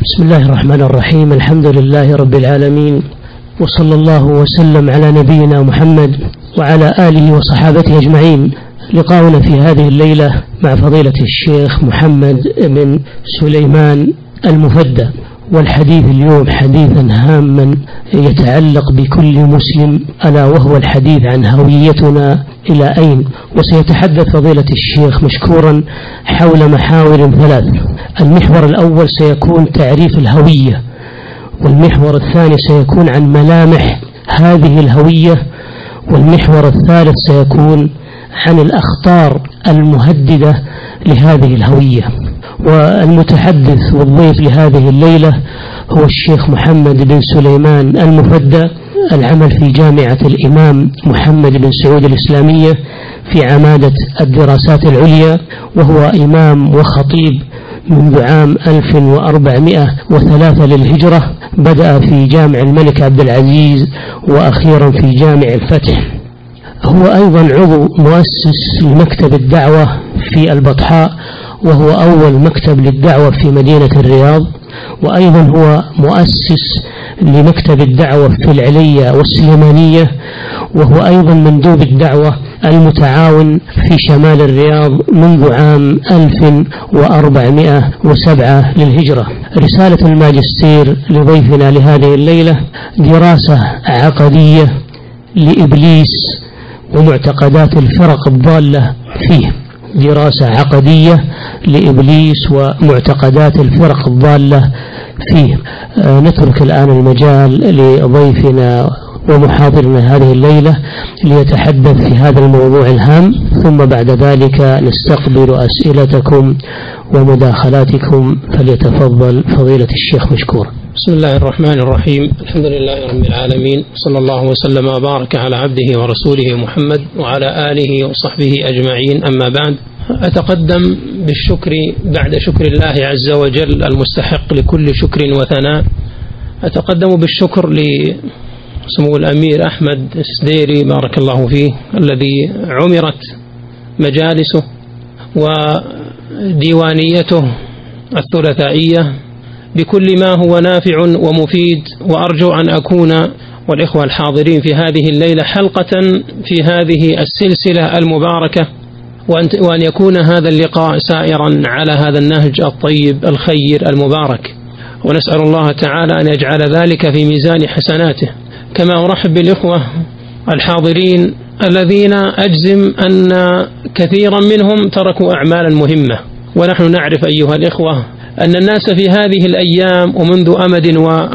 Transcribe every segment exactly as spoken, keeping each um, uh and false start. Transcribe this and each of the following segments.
بسم الله الرحمن الرحيم. الحمد لله رب العالمين، وصلى الله وسلم على نبينا محمد وعلى آله وصحابته أجمعين. لقاؤنا في هذه الليلة مع فضيلة الشيخ محمد بن سليمان المفدى، والحديث اليوم حديثا هاما يتعلق بكل مسلم، ألا وهو الحديث عن هويتنا إلى أين. وسيتحدث فضيلة الشيخ مشكورا حول محاور ثلاث. المحور الأول سيكون تعريف الهوية، والمحور الثاني سيكون عن ملامح هذه الهوية، والمحور الثالث سيكون عن الأخطار المهددة لهذه الهوية. والمتحدث والضيف لهذه الليلة هو الشيخ محمد بن سليمان المفدى، العمل في جامعة الإمام محمد بن سعود الإسلامية في عمادة الدراسات العليا، وهو إمام وخطيب منذ عام ألف وأربعمائة وثلاثة للهجرة. بدأ في جامع الملك عبد العزيز وأخيرا في جامع الفتح. هو أيضا عضو مؤسس لمكتب الدعوة في البطحاء، وهو أول مكتب للدعوة في مدينة الرياض، وأيضا هو مؤسس لمكتب الدعوة في العلية والسليمانية، وهو أيضا مندوب الدعوة المتعاون في شمال الرياض منذ عام ألف وأربعمائة وسبعة للهجرة. رسالة الماجستير لضيفنا لهذه الليلة دراسة عقدية لإبليس ومعتقدات الفرق الضالة فيه. دراسة عقدية لإبليس ومعتقدات الفرق الضالة فيه. آه نترك الآن المجال لضيفنا ومحاضرنا هذه الليلة ليتحدث في هذا الموضوع الهام، ثم بعد ذلك نستقبل أسئلتكم ومداخلاتكم. فليتفضل فضيلة الشيخ مشكور. بسم الله الرحمن الرحيم. الحمد لله رب العالمين، صلى الله وسلم وبارك على عبده ورسوله محمد وعلى آله وصحبه أجمعين. أما بعد، أتقدم بالشكر بعد شكر الله عز وجل المستحق لكل شكر وثناء. أتقدم بالشكر لسمو الأمير أحمد السديري بارك الله فيه، الذي عمرت مجالسه وديوانيته الثلاثائية بكل ما هو نافع ومفيد. وأرجو أن أكون والإخوة الحاضرين في هذه الليلة حلقة في هذه السلسلة المباركة، وأن يكون هذا اللقاء سائرا على هذا النهج الطيب الخير المبارك، ونسأل الله تعالى أن يجعل ذلك في ميزان حسناته. كما أرحب بالإخوة الحاضرين الذين أجزم أن كثيرا منهم تركوا أعمالا مهمة، ونحن نعرف أيها الإخوة أن الناس في هذه الأيام ومنذ أمد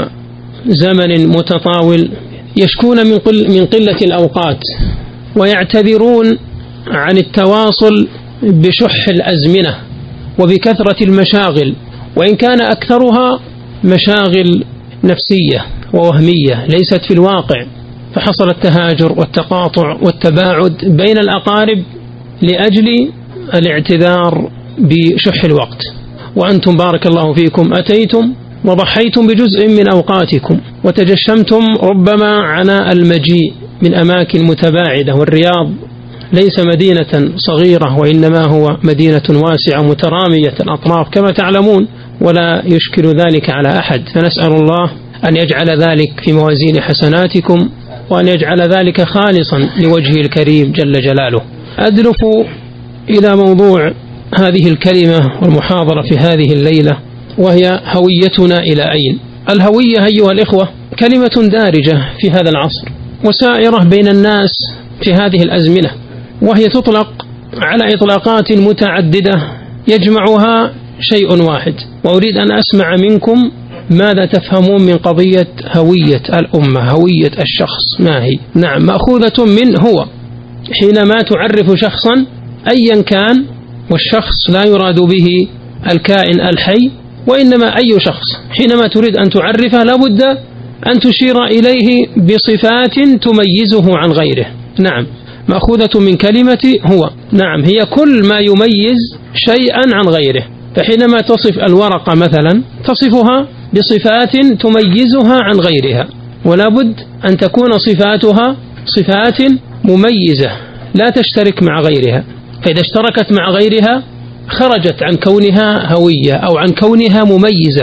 وزمن متطاول يشكون من قل من قلة الأوقات، ويعتذرون عن التواصل بشح الأزمنة وبكثرة المشاغل، وإن كان أكثرها مشاغل نفسية ووهمية ليست في الواقع. فحصل التهاجر والتقاطع والتباعد بين الأقارب لأجل الاعتذار بشح الوقت. وأنتم بارك الله فيكم أتيتم وضحيتم بجزء من أوقاتكم وتجشمتم ربما عناء المجيء من أماكن متباعدة، والرياض ليس مدينة صغيرة، وإنما هو مدينة واسعة مترامية الأطراف كما تعلمون، ولا يشكل ذلك على أحد. فنسأل الله أن يجعل ذلك في موازين حسناتكم، وأن يجعل ذلك خالصا لوجهه الكريم جل جلاله. أدلف إلى موضوع هذه الكلمة والمحاضرة في هذه الليلة، وهي هويتنا إلى أين. الهوية أيها الإخوة كلمة دارجة في هذا العصر وسائرة بين الناس في هذه الأزمنة، وهي تطلق على إطلاقات متعددة يجمعها شيء واحد. وأريد أن أسمع منكم ماذا تفهمون من قضية هوية الأمة، هوية الشخص ما هي؟ نعم، مأخوذة من هو. حينما تعرف شخصا أيا كان، والشخص لا يراد به الكائن الحي وإنما أي شخص، حينما تريد أن تعرفه لابد أن تشير إليه بصفات تميزه عن غيره. نعم، مأخوذة من كلمة هو. نعم، هي كل ما يميز شيئا عن غيره. فحينما تصف الورقة مثلا تصفها بصفات تميزها عن غيرها، ولا بد أن تكون صفاتها صفات مميزة لا تشترك مع غيرها. فإذا اشتركت مع غيرها خرجت عن كونها هوية أو عن كونها مميزة.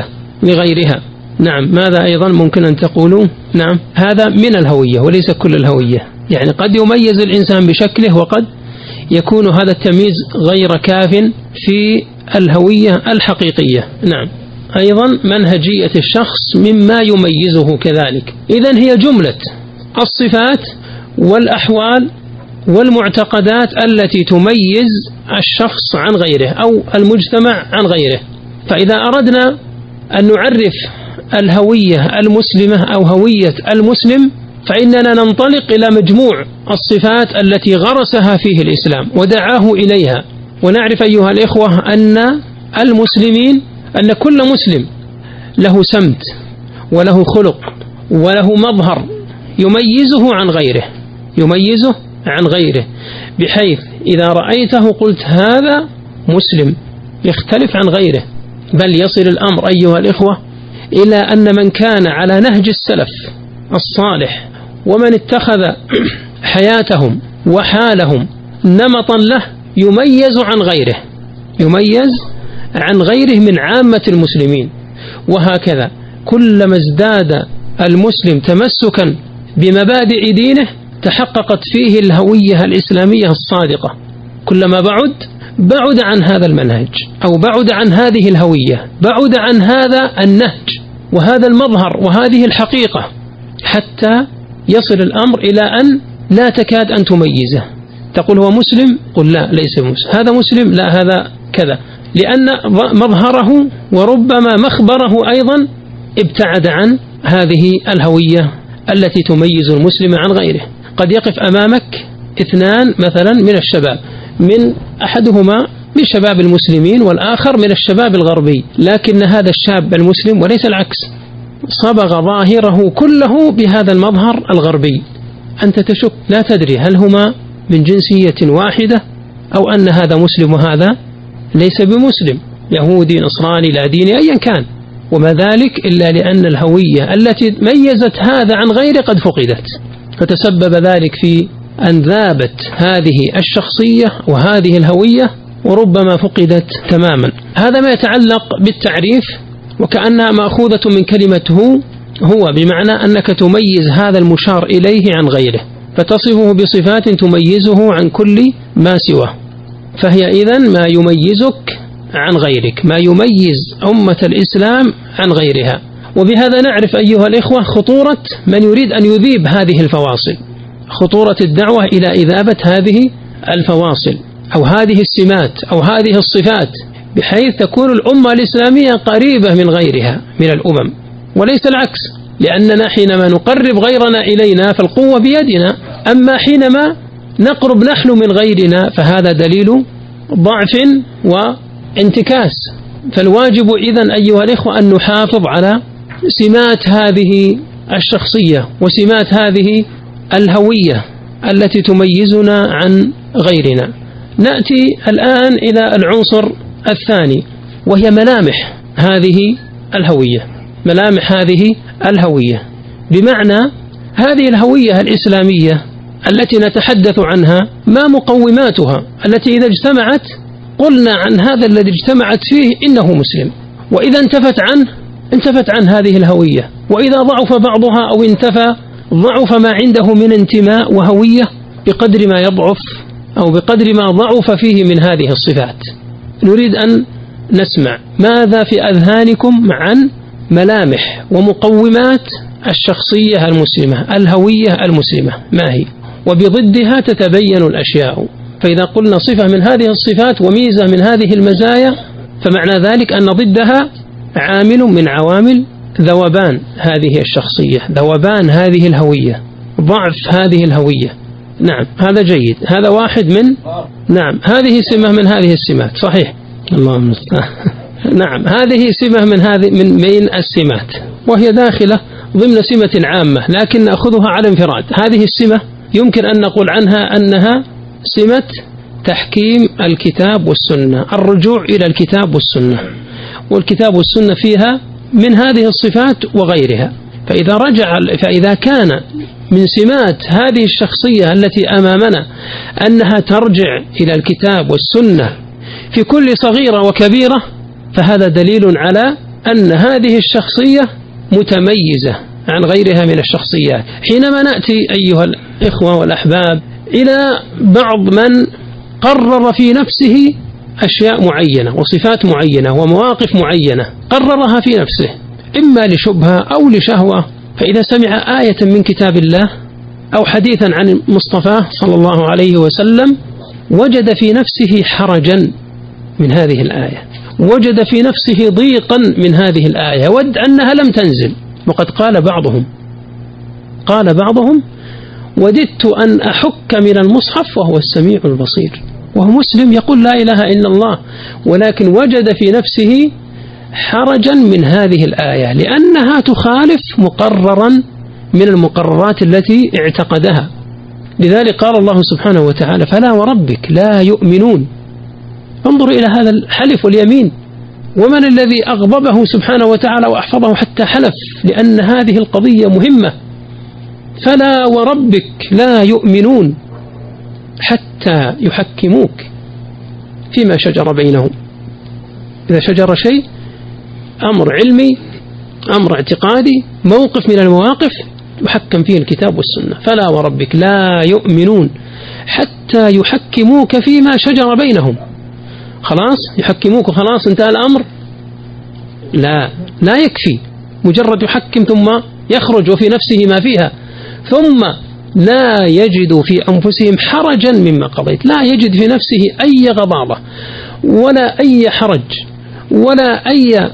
لغيرها. نعم، ماذا أيضا ممكن أن تقولوا؟ نعم، هذا من الهوية وليس كل الهوية، يعني قد يميز الإنسان بشكله وقد يكون هذا التمييز غير كاف في الهوية الحقيقية. نعم، أيضا منهجية الشخص مما يميزه كذلك. إذن هي جملة الصفات والأحوال والمعتقدات التي تميز الشخص عن غيره أو المجتمع عن غيره. فإذا أردنا أن نعرف الهوية المسلمة أو هوية المسلم فإننا ننطلق إلى مجموع الصفات التي غرسها فيه الإسلام ودعاه إليها. ونعرف أيها الإخوة أن المسلمين أن كل مسلم له سمت وله خلق وله مظهر يميزه عن غيره يميزه عن غيره بحيث إذا رأيته قلت هذا مسلم يختلف عن غيره. بل يصل الأمر أيها الإخوة إلى أن من كان على نهج السلف الصالح ومن اتخذ حياتهم وحالهم نمطا له يميز عن غيره يميز عن غيره من عامة المسلمين. وهكذا كلما ازداد المسلم تمسكا بمبادئ دينه تحققت فيه الهوية الإسلامية الصادقة. كلما بعد بعد عن هذا المنهج أو بعد عن هذه الهوية، بعد عن هذا النهج وهذا المظهر وهذه الحقيقة، حتى يصل الأمر إلى أن لا تكاد أن تميزه. تقول هو مسلم؟ قل لا، ليس مسلم. هذا مسلم؟ لا، هذا كذا، لأن مظهره وربما مخبره أيضا ابتعد عن هذه الهوية التي تميز المسلم عن غيره. قد يقف أمامك اثنان مثلا من الشباب، من أحدهما من شباب المسلمين والآخر من الشباب الغربي، لكن هذا الشاب المسلم وليس العكس صبغ ظاهره كله بهذا المظهر الغربي. أنت تشك، لا تدري هل هما من جنسية واحدة أو أن هذا مسلم وهذا ليس بمسلم، يهودي نصراني لا ديني أيا كان، وما ذلك إلا لأن الهوية التي ميزت هذا عن غيره قد فقدت، فتسبب ذلك في أن ذابت هذه الشخصية وهذه الهوية وربما فقدت تماما. هذا ما يتعلق بالتعريف، وكأنها مأخوذة من كلمة هو هو بمعنى أنك تميز هذا المشار إليه عن غيره فتصفه بصفات تميزه عن كل ما سواه. فهي إذن ما يميزك عن غيرك، ما يميز أمة الإسلام عن غيرها. وبهذا نعرف أيها الإخوة خطورة من يريد أن يذيب هذه الفواصل، خطورة الدعوة إلى إذابة هذه الفواصل أو هذه السمات أو هذه الصفات، بحيث تكون الأمة الإسلامية قريبة من غيرها من الأمم وليس العكس. لأننا حينما نقرب غيرنا إلينا فالقوة بيدنا، أما حينما نقرب نحن من غيرنا فهذا دليل ضعف وانتكاس. فالواجب إذن أيها الإخوة أن نحافظ على سمات هذه الشخصية وسمات هذه الهوية التي تميزنا عن غيرنا. نأتي الآن إلى العنصر الثاني وهي ملامح هذه الهوية. ملامح هذه الهوية بمعنى هذه الهوية الإسلامية التي نتحدث عنها ما مقوماتها التي إذا اجتمعت قلنا عن هذا الذي اجتمعت فيه إنه مسلم، وإذا انتفت عنه انتفت عن هذه الهوية، وإذا ضعف بعضها أو انتفى ضعف ما عنده من انتماء وهوية بقدر ما يضعف أو بقدر ما ضعف فيه من هذه الصفات. نريد أن نسمع ماذا في أذهانكم عن ملامح ومقومات الشخصية المسلمة، الهوية المسلمة ما هي، وبضدها تتبين الأشياء. فإذا قلنا صفة من هذه الصفات وميزة من هذه المزايا فمعنى ذلك أن ضدها عامل من عوامل ذوبان هذه الشخصية، ذوبان هذه الهوية، ضعف هذه الهوية. نعم، هذا جيد، هذا واحد من نعم هذه سمة من هذه السمات، صحيح، اللهم المستعان. نعم، هذه سمة من هذه من بين السمات، وهي داخلة ضمن سمة عامة لكن نأخذها على انفراد. هذه السمة يمكن أن نقول عنها أنها سمة تحكيم الكتاب والسنة، الرجوع إلى الكتاب والسنة، والكتاب والسنة فيها من هذه الصفات وغيرها. فإذا رجع فإذا كان من سمات هذه الشخصية التي أمامنا أنها ترجع إلى الكتاب والسنة في كل صغيرة وكبيرة فهذا دليل على أن هذه الشخصية متميزة عن غيرها من الشخصيات. حينما نأتي أيها الإخوة والأحباب إلى بعض من قرر في نفسه أشياء معينة وصفات معينة ومواقف معينة قررها في نفسه إما لشبهة أو لشهوة، فإذا سمع آية من كتاب الله أو حديثا عن مصطفى صلى الله عليه وسلم وجد في نفسه حرجا من هذه الآية، وجد في نفسه ضيقا من هذه الآية، ود أنها لم تنزل. وقد قال بعضهم قال بعضهم وددت أن أحك من المصحف وهو السميع البصير، وهو مسلم يقول لا إله إلا الله، ولكن وجد في نفسه حرجا من هذه الآية لأنها تخالف مقررا من المقررات التي اعتقدها. لذلك قال الله سبحانه وتعالى فلا وربك لا يؤمنون. انظروا إلى هذا الحلف واليمين، ومن الذي أغضبه سبحانه وتعالى وأحفظه حتى حلف، لأن هذه القضية مهمة. فلا وربك لا يؤمنون حتى يحكموك فيما شجر بينهم. إذا شجر شيء أمر علمي أمر اعتقادي موقف من المواقف يحكم فيه الكتاب والسنة. فلا وربك لا يؤمنون حتى يحكموك فيما شجر بينهم. خلاص يحكموك خلاص انتهى الأمر؟ لا لا يكفي مجرد يحكم ثم يخرج وفي نفسه ما فيها، ثم لا يجد في أنفسهم حرجا مما قضيت، لا يجد في نفسه أي غضاضة ولا أي حرج ولا أي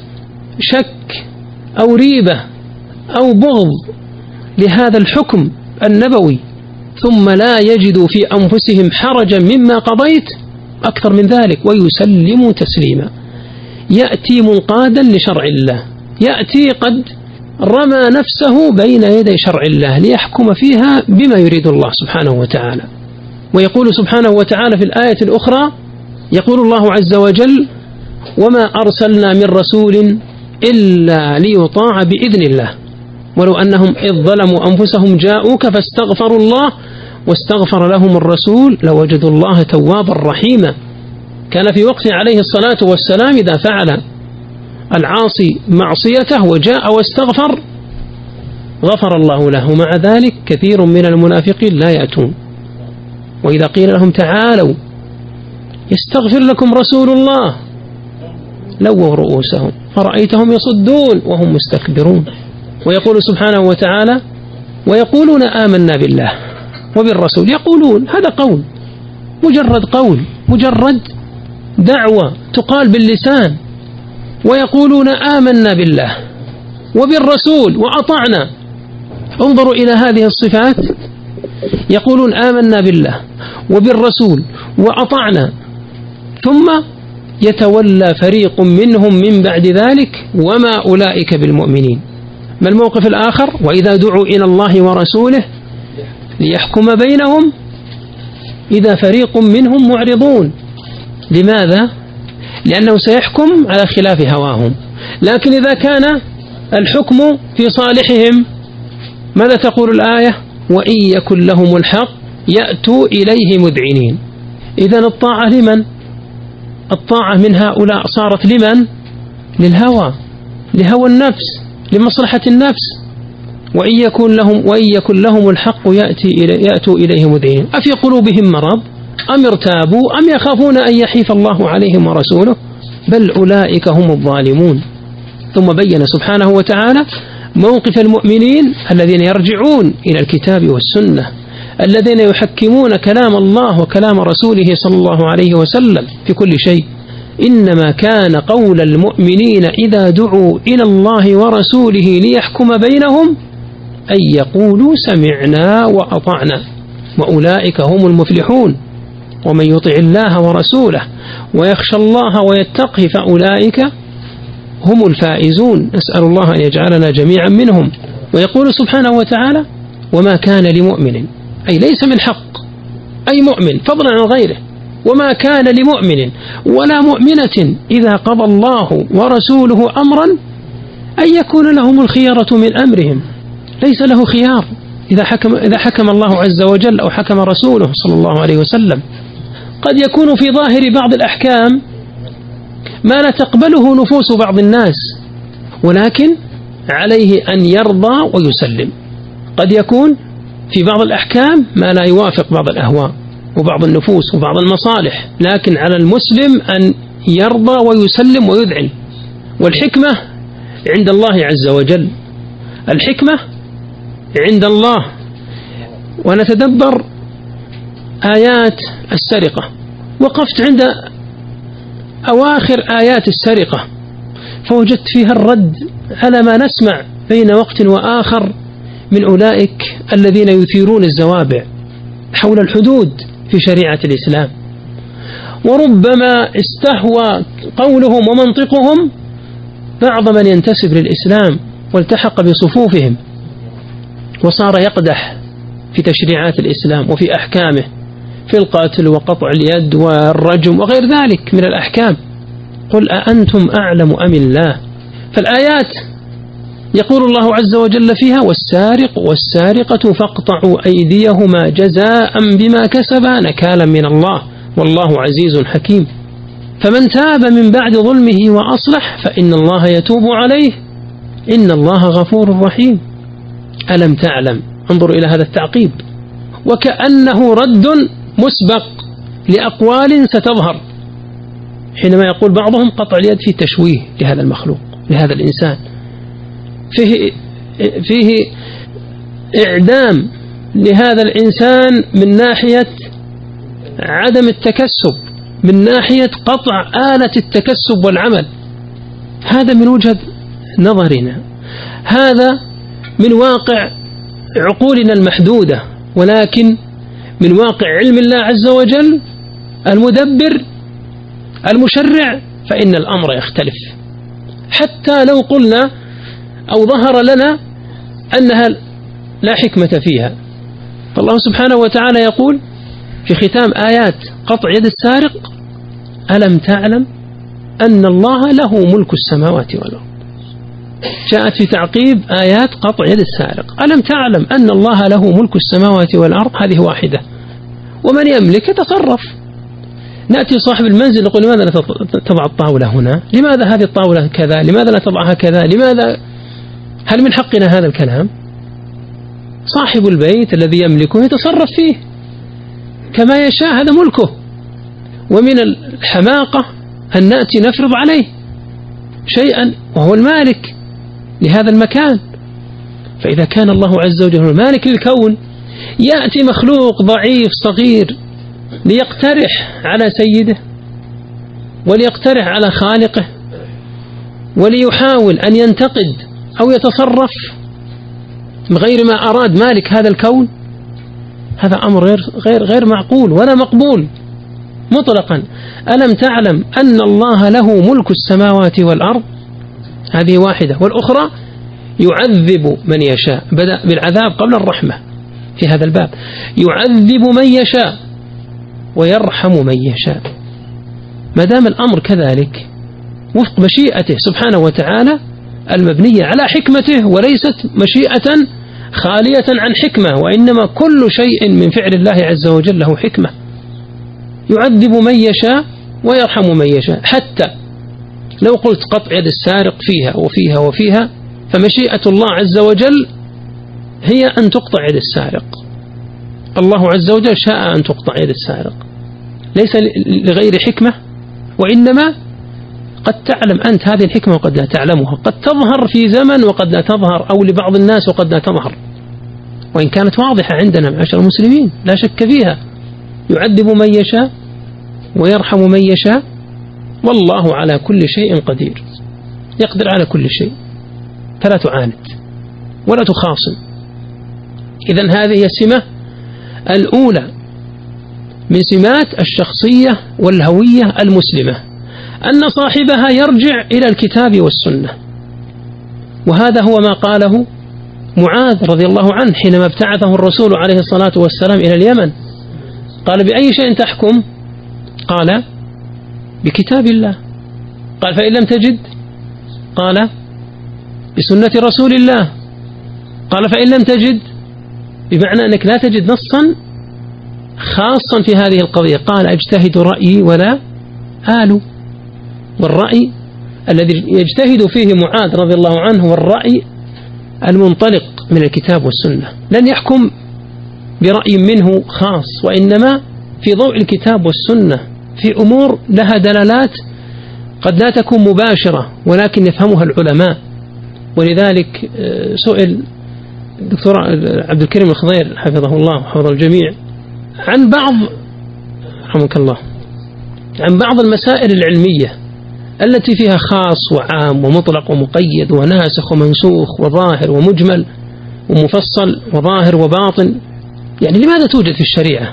شك أو ريبة أو بغض لهذا الحكم النبوي، ثم لا يجد في أنفسهم حرجا مما قضيت. أكثر من ذلك ويسلم تسليما، يأتي منقادا لشرع الله، يأتي قد رمى نفسه بين يدي شرع الله ليحكم فيها بما يريد الله سبحانه وتعالى. ويقول سبحانه وتعالى في الآية الأخرى يقول الله عز وجل وما أرسلنا من رسول إلا ليطاع بإذن الله ولو أنهم إذ ظلموا أنفسهم جاءوك فاستغفروا الله واستغفر لهم الرسول لوجدوا الله توابا رحيما. كان في وقت عليه الصلاة والسلام إذا فعل العاصي معصيته وجاء واستغفر غفر الله له، مع ذلك كثير من المنافقين لا يأتون، وإذا قيل لهم تعالوا يستغفر لكم رسول الله لووا رؤوسهم فرأيتهم يصدون وهم مستكبرون. ويقول سبحانه وتعالى ويقولون آمنا بالله وبالرسول، يقولون هذا قول مجرد قول مجرد دعوة تقال باللسان، ويقولون آمنا بالله وبالرسول وأطعنا. انظروا إلى هذه الصفات، يقولون آمنا بالله وبالرسول وأطعنا، ثم يتولى فريق منهم من بعد ذلك وما أولئك بالمؤمنين. ما الموقف الآخر؟ وإذا دعوا إلى الله ورسوله ليحكم بينهم إذا فريق منهم معرضون. لماذا؟ لأنه سيحكم على خلاف هواهم، لكن إذا كان الحكم في صالحهم ماذا تقول الآية؟ وإن يكن لهم الحق يأتوا إليه مذعنين. إذن الطاعة لمن؟ الطاعة من هؤلاء صارت لمن؟ للهوى، لهوى النفس، لمصلحة النفس. وإن يكن لهم وإن يكن لهم الحق يأتي إلي يأتوا إليه مذعنين. أفي قلوبهم مرض أم ارتابوا أم يخافون أن يحيف الله عليهم ورسوله بل أولئك هم الظالمون. ثم بين سبحانه وتعالى موقف المؤمنين الذين يرجعون إلى الكتاب والسنة، الذين يحكمون كلام الله وكلام رسوله صلى الله عليه وسلم في كل شيء. إنما كان قول المؤمنين إذا دعوا إلى الله ورسوله ليحكم بينهم أن يقولوا سمعنا وأطعنا وأولئك هم المفلحون. ومن يطع الله ورسوله ويخشى الله ويتقه فأولئك هم الفائزون. نسأل الله أن يجعلنا جميعا منهم. ويقول سبحانه وتعالى وما كان لمؤمن، أي ليس من حق أي مؤمن فضلا عن غيره، وما كان لمؤمن ولا مؤمنة إذا قضى الله ورسوله أمرا أن يكون لهم الخيارة من أمرهم. ليس له خيار إذا حكم, إذا حكم الله عز وجل أو حكم رسوله صلى الله عليه وسلم. قد يكون في ظاهر بعض الأحكام ما لا تقبله نفوس بعض الناس، ولكن عليه أن يرضى ويسلم. قد يكون في بعض الأحكام ما لا يوافق بعض الأهواء وبعض النفوس وبعض المصالح، لكن على المسلم أن يرضى ويسلم ويذعن. والحكمة عند الله عز وجل، الحكمة عند الله. ونتدبر آيات السرقة، وقفت عند أواخر آيات السرقة فوجدت فيها الرد على ما نسمع بين وقت وآخر من أولئك الذين يثيرون الزوابع حول الحدود في شريعة الإسلام. وربما استهوى قولهم ومنطقهم بعض من ينتسب للإسلام والتحق بصفوفهم، وصار يقدح في تشريعات الإسلام وفي أحكامه، في القتل وقطع اليد والرجم وغير ذلك من الأحكام. قل أأنتم أعلم أم الله؟ فالآيات يقول الله عز وجل فيها: والسارق والسارقة فاقطعوا أيديهما جزاء بما كسبا نكالا من الله والله عزيز حكيم. فمن تاب من بعد ظلمه وأصلح فإن الله يتوب عليه إن الله غفور رحيم. ألم تعلم؟ انظروا إلى هذا التعقيب، وكأنه رد مسبق لأقوال ستظهر حينما يقول بعضهم قطع اليد في تشويه لهذا المخلوق، لهذا الإنسان، فيه فيه إعدام لهذا الإنسان من ناحية عدم التكسب، من ناحية قطع آلة التكسب والعمل. هذا من وجهة نظرنا، هذا من واقع عقولنا المحدودة، ولكن من واقع علم الله عز وجل المدبر المشرع فإن الأمر يختلف. حتى لو قلنا أو ظهر لنا أنها لا حكمة فيها، فالله سبحانه وتعالى يقول في ختام آيات قطع يد السارق: ألم تعلم أن الله له ملك السماوات والأرض. جاءت في تعقيب آيات قطع يد السارق: ألم تعلم أن الله له ملك السماوات والأرض. هذه واحدة، ومن يملك يتصرف. نأتي صاحب المنزل نقول: لماذا لا تضع الطاولة هنا؟ لماذا هذه الطاولة كذا؟ لماذا لا تضعها كذا؟ لماذا؟ هل من حقنا هذا الكلام؟ صاحب البيت الذي يملكه يتصرف فيه كما يشاء، هذا ملكه. ومن الحماقة أن نأتي نفرض عليه شيئا وهو المالك لهذا المكان. فإذا كان الله عز وجل المالك للكون، يأتي مخلوق ضعيف صغير ليقترح على سيده وليقترح على خالقه وليحاول أن ينتقد أو يتصرف بغير ما أراد مالك هذا الكون. هذا أمر غير, غير, غير معقول ولا مقبول مطلقا. ألم تعلم أن الله له ملك السماوات والأرض. هذه واحدة. والأخرى: يعذب من يشاء. بدأ بالعذاب قبل الرحمة في هذا الباب. يعذب من يشاء ويرحم من يشاء. ما دام الأمر كذلك وفق مشيئته سبحانه وتعالى المبنية على حكمته، وليست مشيئة خالية عن حكمة، وإنما كل شيء من فعل الله عز وجل له حكمة. يعذب من يشاء ويرحم من يشاء. حتى لو قلت قطع يد السارق فيها وفيها وفيها، فمشيئة الله عز وجل هي أن تقطع يد السارق. الله عز وجل شاء أن تقطع يد السارق، ليس لغير حكمة، وإنما قد تعلم أنت هذه الحكمة وقد لا تعلمها، قد تظهر في زمن وقد لا تظهر، أو لبعض الناس وقد لا تظهر، وإن كانت واضحة عندنا معاشر المسلمين لا شك فيها. يعذب من يشاء ويرحم من يشاء، والله على كل شيء قدير، يقدر على كل شيء، فلا تعاند ولا تخاصم. إذن هذه هي السمة الأولى من سمات الشخصية والهوية المسلمة، أن صاحبها يرجع إلى الكتاب والسنة. وهذا هو ما قاله معاذ رضي الله عنه حينما ابتعثه الرسول عليه الصلاة والسلام إلى اليمن. قال: بأي شيء تحكم؟ قال: بكتاب الله. قال: فإن لم تجد؟ قال: بسنة رسول الله. قال: فإن لم تجد؟ بمعنى أنك لا تجد نصا خاصا في هذه القضية. قال: أجتهد رأيي ولا آل. والرأي الذي يجتهد فيه معاذ رضي الله عنه هو الرأي المنطلق من الكتاب والسنة، لن يحكم برأي منه خاص، وإنما في ضوء الكتاب والسنة في أمور لها دلالات قد لا تكون مباشرة ولكن يفهمها العلماء. ولذلك سئل الدكتور عبد الكريم الخضير حفظه الله وحفظ الجميع عن بعض رحمك الله عن بعض المسائل العلمية التي فيها خاص وعام ومطلق ومقيد وناسخ ومنسوخ وظاهر ومجمل ومفصل وظاهر وباطن، يعني لماذا توجد في الشريعة؟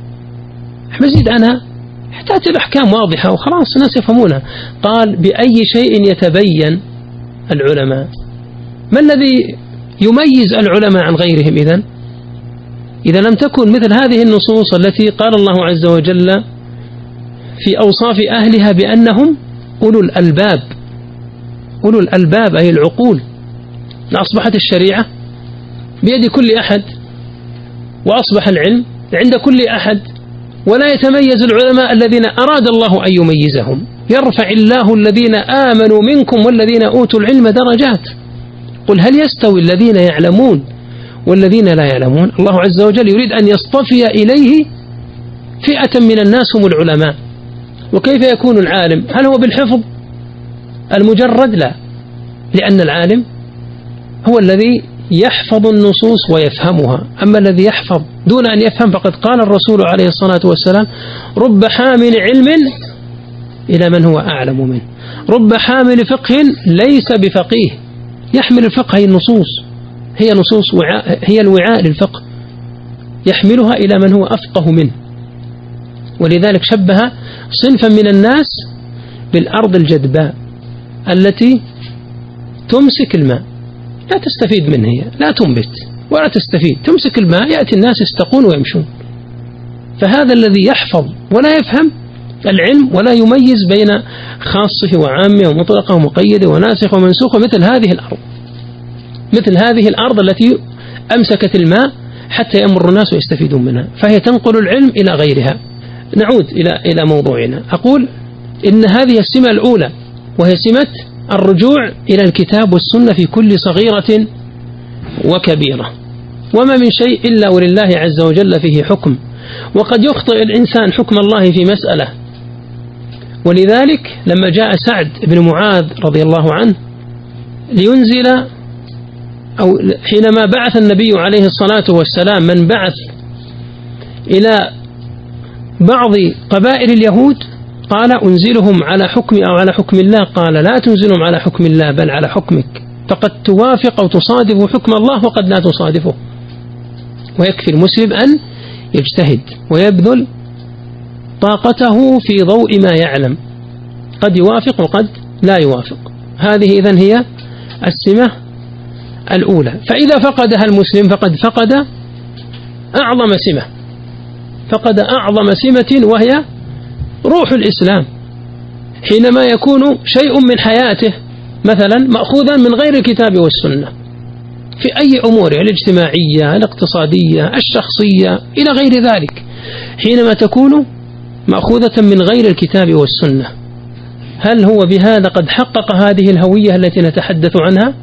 مزيد عنها تأتي الأحكام واضحة وخلاص الناس يفهمونها. قال بأي شيء يتبين العلماء؟ ما الذي يميز العلماء عن غيرهم إذن؟ إذا لم تكن مثل هذه النصوص التي قال الله عز وجل في أوصاف أهلها بأنهم أولو الألباب، أولو الألباب أي العقول، لأصبحت الشريعة بيد كل أحد وأصبح العلم عند كل أحد، ولا يتميز العلماء الذين أراد الله أن يميزهم. يرفع الله الذين آمنوا منكم والذين أوتوا العلم درجات. قل هل يستوي الذين يعلمون والذين لا يعلمون؟ الله عز وجل يريد أن يصطفي إليه فئة من الناس هم العلماء. وكيف يكون العالم؟ هل هو بالحفظ المجرد؟ لا، لأن العالم هو الذي يحفظ النصوص ويفهمها. أما الذي يحفظ دون أن يفهم فقد قال الرسول عليه الصلاة والسلام رب حامل علم إلى من هو أعلم منه، رب حامل فقه ليس بفقيه. يحمل الفقه هي النصوص، هي نصوص وعاء، هي الوعاء للفقه، يحملها إلى من هو أفقه منه. ولذلك شبه صنفا من الناس بالأرض الجدباء التي تمسك الماء، لا تستفيد منه، هي لا تنبت ولا تستفيد، تمسك الماء يأتي الناس يستقون ويمشون. فهذا الذي يحفظ ولا يفهم العلم ولا يميز بين خاصه وعامه ومطلقه ومقيده وناسخ ومنسوخ، مثل هذه الأرض، مثل هذه الأرض التي أمسكت الماء حتى يمر الناس ويستفيدون منها، فهي تنقل العلم إلى غيرها. نعود إلى إلى موضوعنا. أقول إن هذه السمة الأولى وهي سمة الرجوع إلى الكتاب والسنة في كل صغيرة وكبيرة، وما من شيء إلا ولله عز وجل فيه حكم، وقد يخطئ الإنسان حكم الله في مسألة. ولذلك لما جاء سعد بن معاذ رضي الله عنه لينزل، أو حينما بعث النبي عليه الصلاة والسلام من بعث إلى بعض قبائل اليهود قال أنزلهم على حكم أو على حكم الله، قال لا تنزلهم على حكم الله بل على حكمك، فقد توافق أو تصادف حكم الله وقد لا تصادفه. ويكفي المسلم أن يجتهد ويبذل طاقته في ضوء ما يعلم، قد يوافق وقد لا يوافق. هذه إذن هي السمة الأولى. فإذا فقدها المسلم فقد فقد أعظم سمة، فقد أعظم سمة وهي روح الإسلام. حينما يكون شيء من حياته مثلا مأخوذا من غير الكتاب والسنة في أي أمور الاجتماعية الاقتصادية الشخصية إلى غير ذلك، حينما تكون مأخوذة من غير الكتاب والسنة، هل هو بهذا قد حقق هذه الهوية التي نتحدث عنها؟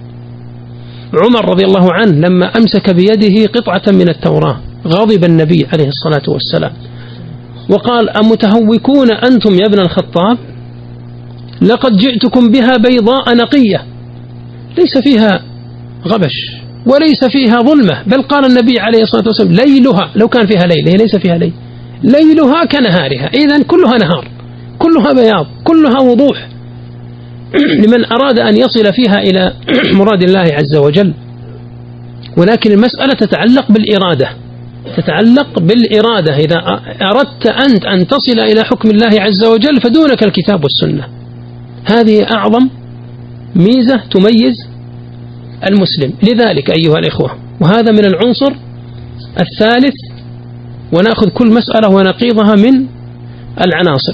عمر رضي الله عنه لما أمسك بيده قطعة من التوراة غضب النبي عليه الصلاة والسلام وقال أمتهوكون أنتم يا ابن الخطاب؟ لقد جئتكم بها بيضاء نقية ليس فيها غبش وليس فيها ظلمة، بل قال النبي عليه الصلاة والسلام ليلها، لو كان فيها ليل، هي ليس فيها ليل، ليلها كنهارها، إذن كلها نهار، كلها بياض، كلها وضوح لمن أراد أن يصل فيها إلى مراد الله عز وجل. ولكن المسألة تتعلق بالإرادة، تتعلق بالإرادة. إذا أردت أنت أن تصل إلى حكم الله عز وجل فدونك الكتاب والسنة. هذه أعظم ميزة تميز المسلم. لذلك أيها الإخوة، وهذا من العنصر الثالث، ونأخذ كل مسألة ونقيضها من العناصر.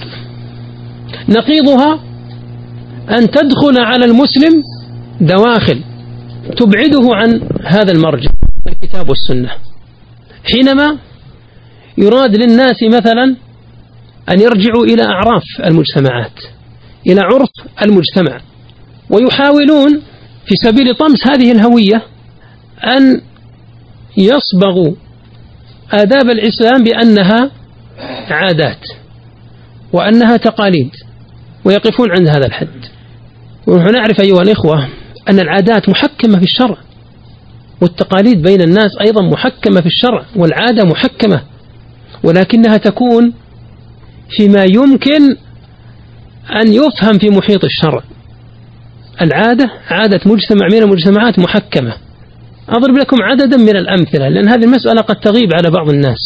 نقيضها أن تدخل على المسلم دواخل تبعده عن هذا المرجع الكتاب والسنة. حينما يراد للناس مثلا أن يرجعوا إلى أعراف المجتمعات، إلى عرف المجتمع، ويحاولون في سبيل طمس هذه الهوية أن يصبغوا آداب الإسلام بأنها عادات وأنها تقاليد، ويقفون عند هذا الحد. ونحن نعرف أيها الإخوة أن العادات محكمة في الشرع، والتقاليد بين الناس أيضا محكمة في الشرع، والعادة محكمة، ولكنها تكون فيما يمكن أن يفهم في محيط الشرع. العادة عادة مجتمع من المجتمعات محكمة. أضرب لكم عددا من الأمثلة، لأن هذه المسألة قد تغيب على بعض الناس،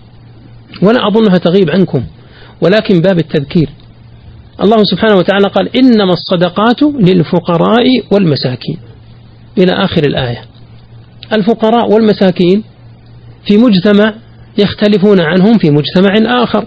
ولا أظنها تغيب عنكم، ولكن باب التذكير. الله سبحانه وتعالى قال: إنما الصدقات للفقراء والمساكين، إلى آخر الآية. الفقراء والمساكين في مجتمع يختلفون عنهم في مجتمع آخر.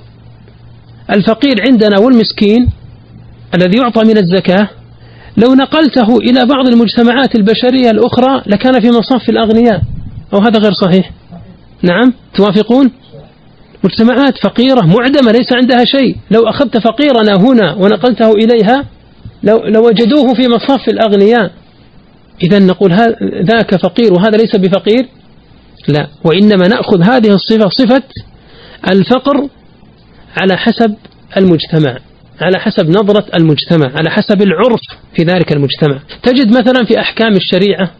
الفقير عندنا والمسكين الذي يعطى من الزكاة لو نقلته إلى بعض المجتمعات البشرية الأخرى لكان في مصاف الأغنياء، أو هذا غير صحيح؟ نعم، توافقون؟ مجتمعات فقيرة معدمة ليس عندها شيء، لو أخذت فقيرنا هنا ونقلته إليها لو لوجدوه في مصاف الأغنياء. إذا نقول ذاك فقير وهذا ليس بفقير؟ لا، وإنما نأخذ هذه الصفة، صفة الفقر، على حسب المجتمع، على حسب نظرة المجتمع، على حسب العرف في ذلك المجتمع. تجد مثلا في أحكام الشريعة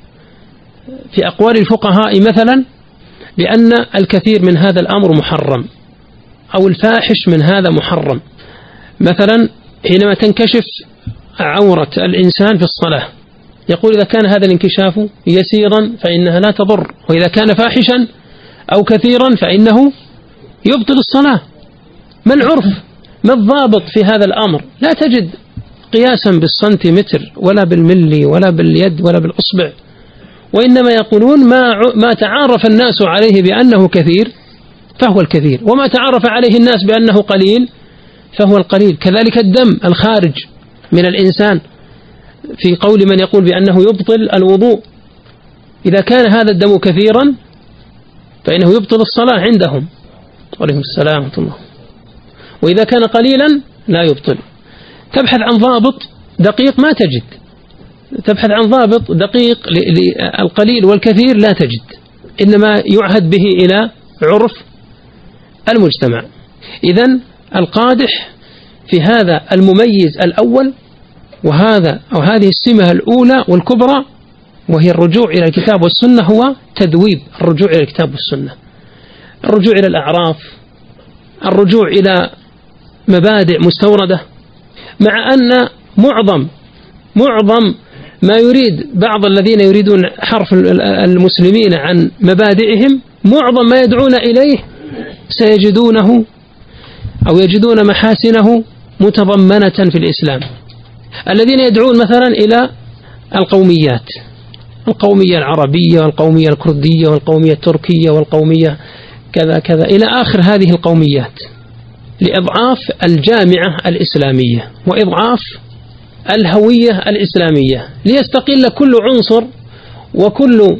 في أقوال الفقهاء مثلا بأن الكثير من هذا الأمر محرم، أو الفاحش من هذا محرم. مثلا حينما تنكشف عورة الإنسان في الصلاة يقول: إذا كان هذا الانكشاف يسيرا فإنها لا تضر، وإذا كان فاحشا أو كثيرا فإنه يبطل الصلاة. ما العرف؟ ما الضابط في هذا الأمر؟ لا تجد قياسا بالسنتيمتر ولا بالملي ولا باليد ولا بالأصبع، وإنما يقولون ما ما تعارف الناس عليه بأنه كثير فهو الكثير، وما تعارف عليه الناس بأنه قليل فهو القليل. كذلك الدم الخارج من الإنسان في قول من يقول بأنه يبطل الوضوء، إذا كان هذا الدم كثيرا فإنه يبطل الصلاة عندهم، عليهم السلام ورحمة الله، وإذا كان قليلا لا يبطل. تبحث عن ضابط دقيق ما تجد، تبحث عن ضابط دقيق للقليل والكثير لا تجد، إنما يعهد به إلى عرف المجتمع. إذن القادح في هذا المميز الأول، وهذا أو هذه السمة الأولى والكبرى، وهي الرجوع إلى الكتاب والسنة، هو تذويب الرجوع إلى الكتاب والسنة، الرجوع إلى الأعراف، الرجوع إلى مبادئ مستوردة. مع أن معظم معظم ما يريد بعض الذين يريدون حرف المسلمين عن مبادئهم، معظم ما يدعون إليه سيجدونه أو يجدون محاسنه متضمنة في الإسلام. الذين يدعون مثلا إلى القوميات، القومية العربية والقومية الكردية والقومية التركية والقومية كذا كذا إلى آخر هذه القوميات، لإضعاف الجامعة الإسلامية وإضعاف الهوية الإسلامية، ليستقل كل عنصر وكل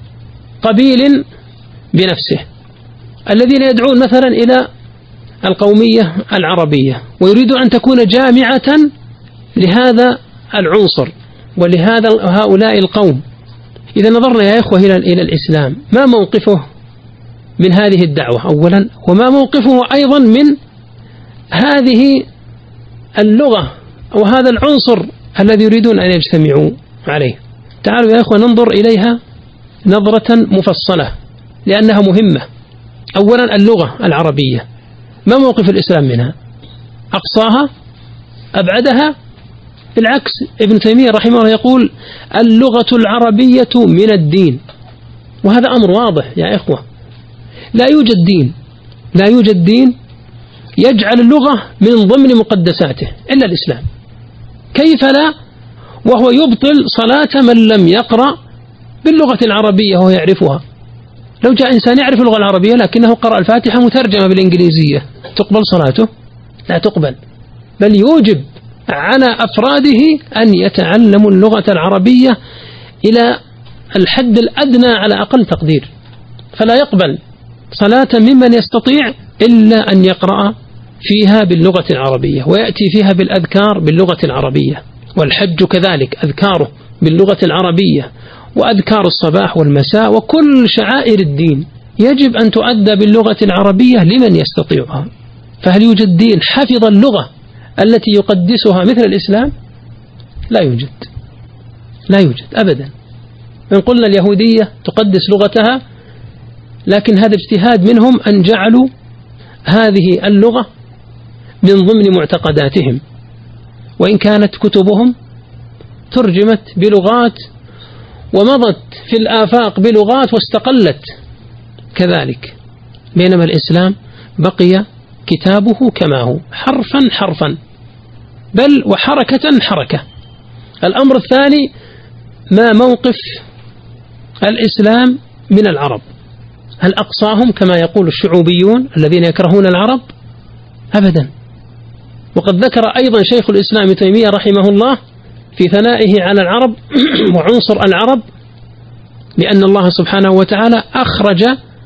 قبيل بنفسه. الذين يدعون مثلا إلى القومية العربية ويريدون أن تكون جامعة لهذا العنصر ولهذا هؤلاء القوم. إذا نظرنا يا إخوة إلى إلى الإسلام، ما موقفه من هذه الدعوة أولا، وما موقفه أيضا من هذه اللغة أو هذا العنصر الذي يريدون أن يجتمعوا عليه. تعالوا يا إخوة ننظر إليها نظرة مفصلة لأنها مهمة. أولا اللغة العربية، ما موقف الإسلام منها؟ أقصاها؟ أبعدها؟ بالعكس، ابن تيمية رحمه الله يقول اللغة العربية من الدين، وهذا أمر واضح يا إخوة. لا يوجد دين لا يوجد دين يجعل اللغة من ضمن مقدساته إلا الإسلام. كيف لا وهو يبطل صلاة من لم يقرأ باللغة العربية وهو يعرفها؟ لو جاء إنسان يعرف اللغة العربية لكنه قرأ الفاتحة مترجمة بالإنجليزية، تقبل صلاته؟ لا تقبل، بل يوجب على أفراده أن يتعلموا اللغة العربية إلى الحد الأدنى على أقل تقدير. فلا يقبل صلاة ممن يستطيع إلا أن يقرأ فيها باللغة العربية ويأتي فيها بالأذكار باللغة العربية والحج كذلك أذكاره باللغة العربية، وأذكار الصباح والمساء وكل شعائر الدين يجب أن تؤدى باللغة العربية لمن يستطيعها. فهل يوجد دين حفظ اللغة التي يقدسها مثل الإسلام؟ لا يوجد، لا يوجد أبدا. إن قلنا اليهودية تقدس لغتها، لكن هذا اجتهاد منهم أن جعلوا هذه اللغة من ضمن معتقداتهم، وإن كانت كتبهم ترجمت بلغات ومضت في الآفاق بلغات واستقلت كذلك، بينما الإسلام بقي كتابه كما هو حرفا حرفا بل وحركة حركة. الأمر الثاني ما موقف الإسلام من العرب؟ هل أقصاهم كما يقول الشعوبيون الذين يكرهون العرب؟ أبدا. وقد ذكر أيضا شيخ الإسلام ابن تيمية رحمه الله في ثنائه على العرب وعنصر العرب بأن الله سبحانه وتعالى أخرج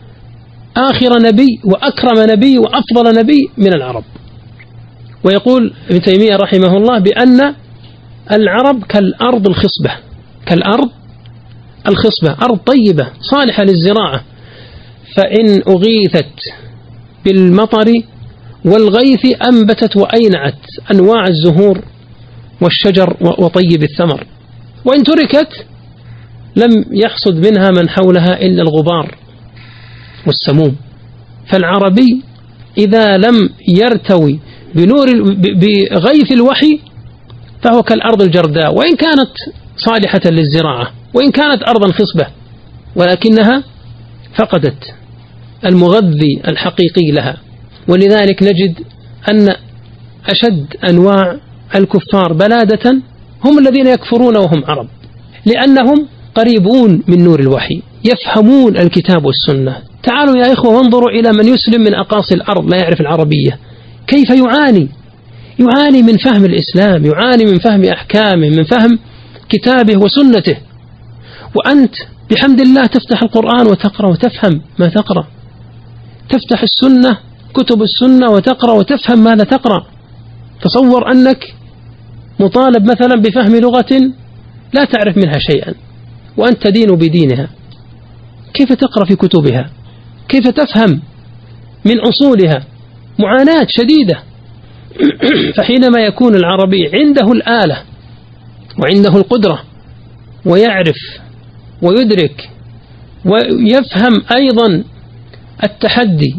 آخر نبي وأكرم نبي وأفضل نبي من العرب. ويقول ابن تيمية رحمه الله بأن العرب كالأرض الخصبة، كالأرض الخصبة، أرض طيبة صالحة للزراعة، فإن أغيثت بالمطر والغيث أنبتت وأينعت أنواع الزهور والشجر وطيب الثمر، وإن تركت لم يحصد منها من حولها إلا الغبار والسموم. فالعربي إذا لم يرتوي بنور بغيث الوحي فهو كالأرض الجرداء، وإن كانت صالحة للزراعة وإن كانت أرضا خصبة، ولكنها فقدت المغذي الحقيقي لها. ولذلك نجد أن أشد أنواع الكفار بلادة هم الذين يكفرون وهم عرب، لأنهم قريبون من نور الوحي، يفهمون الكتاب والسنة. تعالوا يا إخوة وانظروا إلى من يسلم من أقاصي الأرض لا يعرف العربية، كيف يعاني يعاني من فهم الإسلام، يعاني من فهم أحكامه، من فهم كتابه وسنته، وأنت بحمد الله تفتح القرآن وتقرأ وتفهم ما تقرأ، تفتح السنة كتب السنة وتقرأ وتفهم ما لا تقرأ. تصور أنك مطالب مثلا بفهم لغة لا تعرف منها شيئا وأنت تدين بدينها، كيف تقرأ في كتبها؟ كيف تفهم من أصولها؟ معاناة شديدة. فحينما يكون العربي عنده الآلة وعنده القدرة ويعرف ويدرك ويفهم أيضا التحدي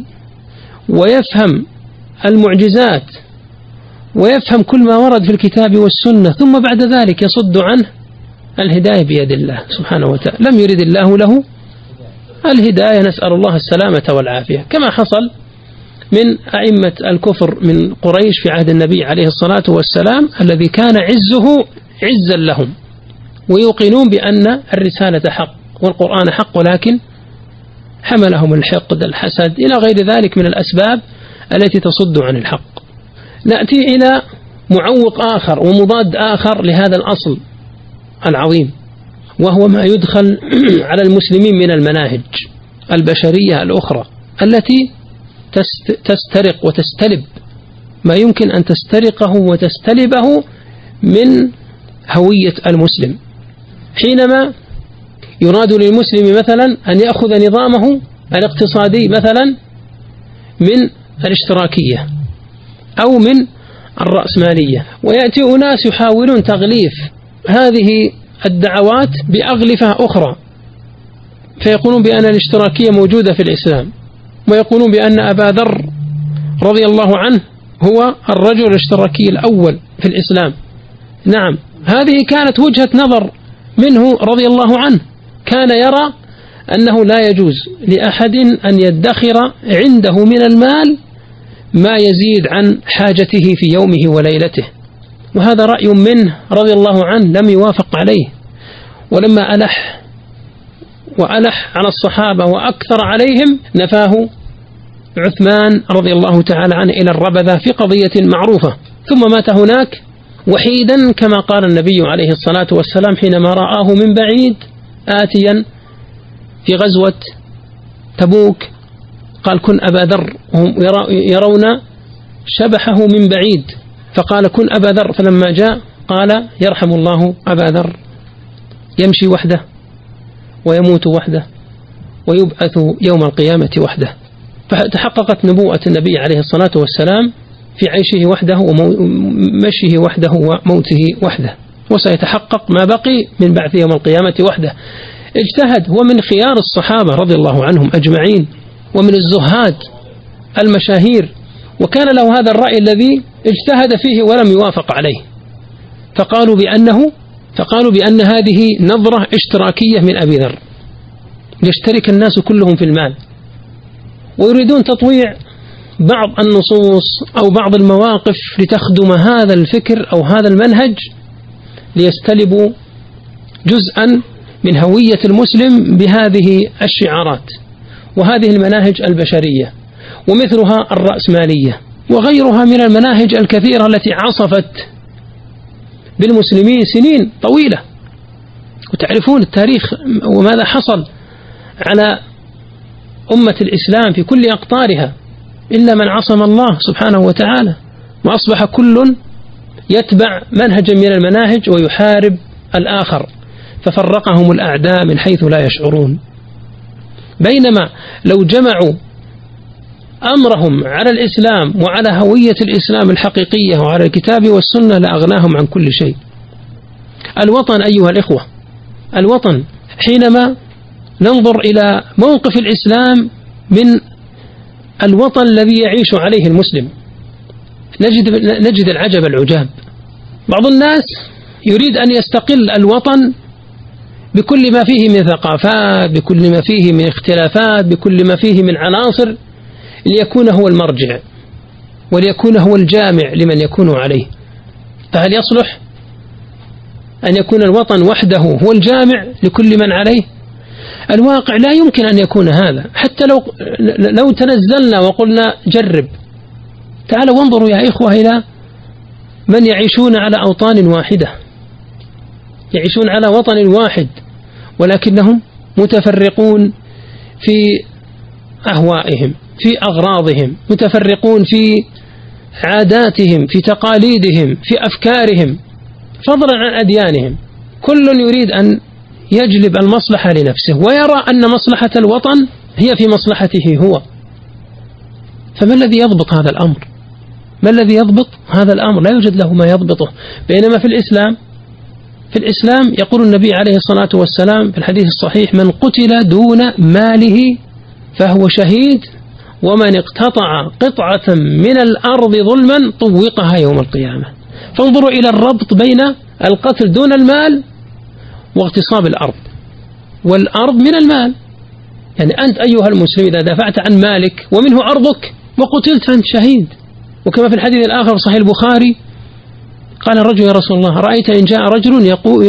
ويفهم المعجزات ويفهم كل ما ورد في الكتاب والسنة، ثم بعد ذلك يصد عنه، الهداية بيد الله سبحانه وتعالى، لم يرد الله له الهداية، نسأل الله السلامة والعافية، كما حصل من أئمة الكفر من قريش في عهد النبي عليه الصلاة والسلام الذي كان عزه عزا لهم، ويوقنون بأن الرسالة حق والقرآن حق، ولكن حملهم الحقد الحسد إلى غير ذلك من الأسباب التي تصد عن الحق. نأتي إلى معوق آخر ومضاد آخر لهذا الأصل العظيم، وهو ما يدخل على المسلمين من المناهج البشرية الأخرى التي تسترق وتستلب ما يمكن أن تسترقه وتستلبه من هوية المسلم. حينما يراد للمسلم مثلا أن يأخذ نظامه الاقتصادي مثلا من الاشتراكية أو من الرأسمالية، ويأتي أناس يحاولون تغليف هذه الدعوات بأغلفة أخرى، فيقولون بأن الاشتراكية موجودة في الإسلام، ويقولون بأن أبا ذر رضي الله عنه هو الرجل الاشتراكي الأول في الإسلام. نعم، هذه كانت وجهة نظر منه رضي الله عنه، كان يرى أنه لا يجوز لأحد أن يدخر عنده من المال ما يزيد عن حاجته في يومه وليلته، وهذا رأي منه رضي الله عنه لم يوافق عليه. ولما ألح وألح على الصحابة وأكثر عليهم نفاه عثمان رضي الله تعالى عنه إلى الربذة في قضية معروفة، ثم مات هناك وحيدا كما قال النبي عليه الصلاة والسلام حينما رآه من بعيد آتيا في غزوة تبوك، قال كن أبا ذر، وهم يرون شبحه من بعيد، فقال كن أبا ذر، فلما جاء قال يرحم الله أبا ذر يمشي وحده ويموت وحده ويبعث يوم القيامة وحده. فتحققت نبوءة النبي عليه الصلاة والسلام في عيشه وحده ومشيه وحده وموته وحده، وسيتحقق ما بقي من بعث يوم القيامة وحده. اجتهد، هو من خيار الصحابة رضي الله عنهم أجمعين ومن الزهاد المشاهير، وكان له هذا الرأي الذي اجتهد فيه ولم يوافق عليه، فقالوا بأنه فقالوا بأن هذه نظرة اشتراكية من أبي ذر، يشترك الناس كلهم في المال، ويريدون تطويع بعض النصوص أو بعض المواقف لتخدم هذا الفكر أو هذا المنهج، ليستلبوا جزءا من هوية المسلم بهذه الشعارات وهذه المناهج البشرية، ومثلها الرأسمالية وغيرها من المناهج الكثيرة التي عصفت بالمسلمين سنين طويلة. وتعرفون التاريخ وماذا حصل على أمة الإسلام في كل أقطارها إلا من عصم الله سبحانه وتعالى، وأصبح كل يتبع منهجا من المناهج ويحارب الآخر، ففرقهم الأعداء من حيث لا يشعرون. بينما لو جمعوا أمرهم على الإسلام وعلى هوية الإسلام الحقيقية وعلى الكتاب والسنة لأغناهم عن كل شيء. الوطن أيها الإخوة، الوطن حينما ننظر إلى موقف الإسلام من الوطن الذي يعيش عليه المسلم نجد, نجد العجب العجاب. بعض الناس يريد أن يستقل الوطن بكل ما فيه من ثقافات، بكل ما فيه من اختلافات، بكل ما فيه من عناصر، ليكون هو المرجع وليكون هو الجامع لمن يكون عليه. فهل يصلح أن يكون الوطن وحده هو الجامع لكل من عليه؟ الواقع لا يمكن أن يكون هذا. حتى لو لو تنزلنا وقلنا جرب، تعالوا وانظروا يا إخوة إلى من يعيشون على أوطان واحدة، يعيشون على وطن واحد ولكنهم متفرقون في أهوائهم، في أغراضهم، متفرقون في عاداتهم، في تقاليدهم، في أفكارهم، فضلا عن أديانهم. كل يريد أن يجلب المصلحة لنفسه ويرى أن مصلحة الوطن هي في مصلحته هو. فما الذي يضبط هذا الأمر؟ ما الذي يضبط هذا الأمر؟ لا يوجد له ما يضبطه. بينما في الإسلام في الإسلام يقول النبي عليه الصلاة والسلام في الحديث الصحيح: من قتل دون ماله فهو شهيد، ومن اقتطع قطعة من الأرض ظلما طوقها يوم القيامة. فانظروا إلى الربط بين القتل دون المال واغتصاب الأرض، والأرض من المال. يعني أنت أيها المسلم إذا دافعت عن مالك ومنه أرضك وقتلت فأنت شهيد. وكما في الحديث الآخر صحيح البخاري قال الرجل: يا رسول الله، رأيت إن جاء رجل يقول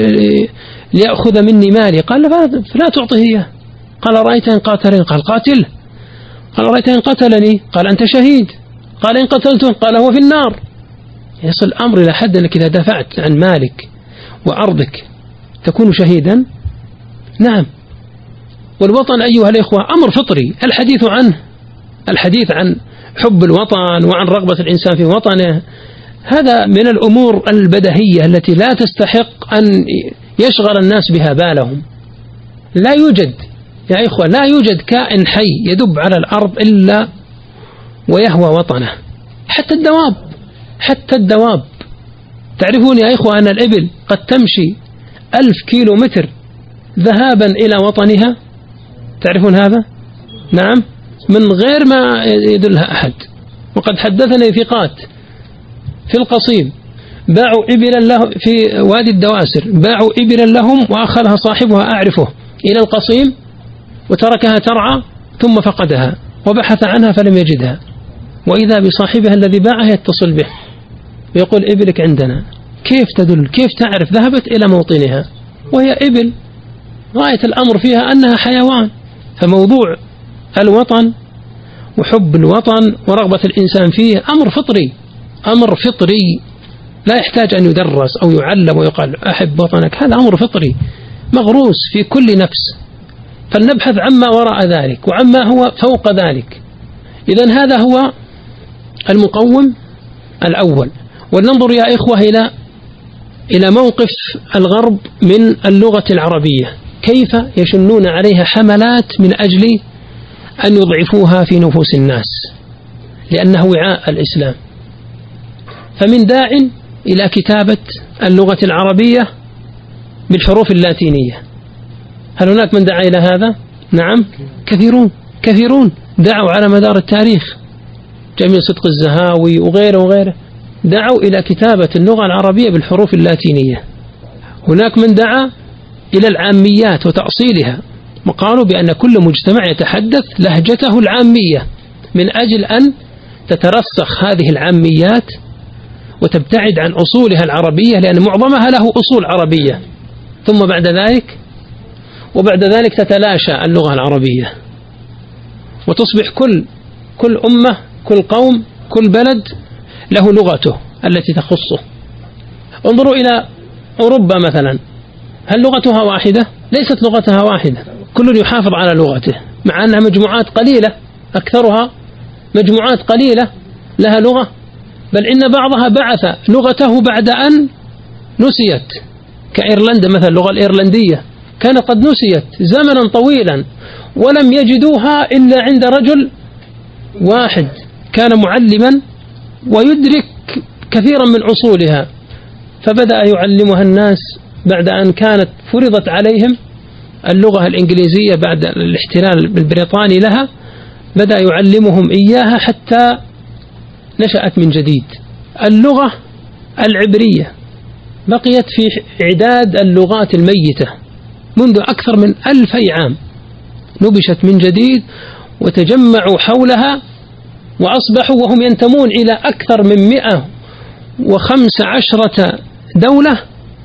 ليأخذ مني مالي، قال: فلا تعطه إياه. قال: رأيت إن قاتلني؟ قال: قاتله. قال: رأيت إن قتلني؟ قال: أنت شهيد. قال: إن قتلته؟ قال: هو في النار. يصل الأمر إلى حد أنك إذا دافعت عن مالك وأرضك تكون شهيدا. نعم. والوطن أيها الإخوة أمر فطري، الحديث عنه الحديث عن حب الوطن وعن رغبة الإنسان في وطنه، هذا من الأمور البديهية التي لا تستحق أن يشغل الناس بها بالهم. لا يوجد يا إخوة لا يوجد كائن حي يدب على الأرض إلا ويهوى وطنه، حتى الدواب حتى الدواب تعرفون يا إخوة أن الإبل قد تمشي ألف كيلو متر ذهابا إلى وطنها؟ تعرفون هذا؟ نعم، من غير ما يدلها أحد. وقد حدثني ثقات في القصيم باعوا إبلا له في وادي الدواسر، باعوا إبلا لهم وأخذها صاحبها أعرفه إلى القصيم وتركها ترعى ثم فقدها وبحث عنها فلم يجدها، وإذا بصاحبها الذي باعها يتصل به ويقول: إبلك عندنا. كيف تدل؟ كيف تعرف؟ ذهبت إلى موطنها وهي إبل، غاية الأمر فيها أنها حيوان. فموضوع الوطن وحب الوطن ورغبة الإنسان فيه أمر فطري، أمر فطري لا يحتاج أن يدرس أو يعلم ويقال أحب وطنك. هذا أمر فطري مغروس في كل نفس، فلنبحث عما وراء ذلك وعما هو فوق ذلك. إذن هذا هو المقوم الأول. ولننظر يا إخوة إلى إلى موقف الغرب من اللغة العربية، كيف يشنون عليها حملات من أجل أن يضعفوها في نفوس الناس، لأنه وعاء الإسلام. فمن داع إلى كتابة اللغة العربية بالحروف اللاتينية. هل هناك من دعا إلى هذا؟ نعم، كثيرون كثيرون دعوا على مدار التاريخ، جميل صدق الزهاوي وغيره وغيره دعوا إلى كتابة اللغة العربية بالحروف اللاتينية. هناك من دعا إلى العاميات وتأصيلها، وقالوا بأن كل مجتمع يتحدث لهجته العامية من أجل أن تترسخ هذه العاميات وتبتعد عن أصولها العربية، لأن معظمها له أصول عربية. ثم بعد ذلك وبعد ذلك تتلاشى اللغة العربية وتصبح كل كل أمة كل قوم كل بلد له لغته التي تخصه. انظروا إلى أوروبا مثلا، هل لغتها واحدة؟ ليست لغتها واحدة، كل يحافظ على لغته، مع أنها مجموعات قليلة، أكثرها مجموعات قليلة لها لغة، بل إن بعضها بعث لغته بعد أن نسيت، كإيرلندا مثلا اللغة الإيرلندية كانت قد نسيت زمنا طويلا، ولم يجدوها إلا عند رجل واحد كان معلما ويدرك كثيرا من أصولها، فبدأ يعلمها الناس بعد أن كانت فرضت عليهم اللغة الإنجليزية بعد الاحتلال البريطاني لها، بدأ يعلمهم إياها حتى نشأت من جديد. اللغة العبرية بقيت في عداد اللغات الميتة منذ أكثر من ألفي عام، نبشت من جديد وتجمعوا حولها وأصبحوا وهم ينتمون إلى أكثر من مئة وخمس عشرة دولة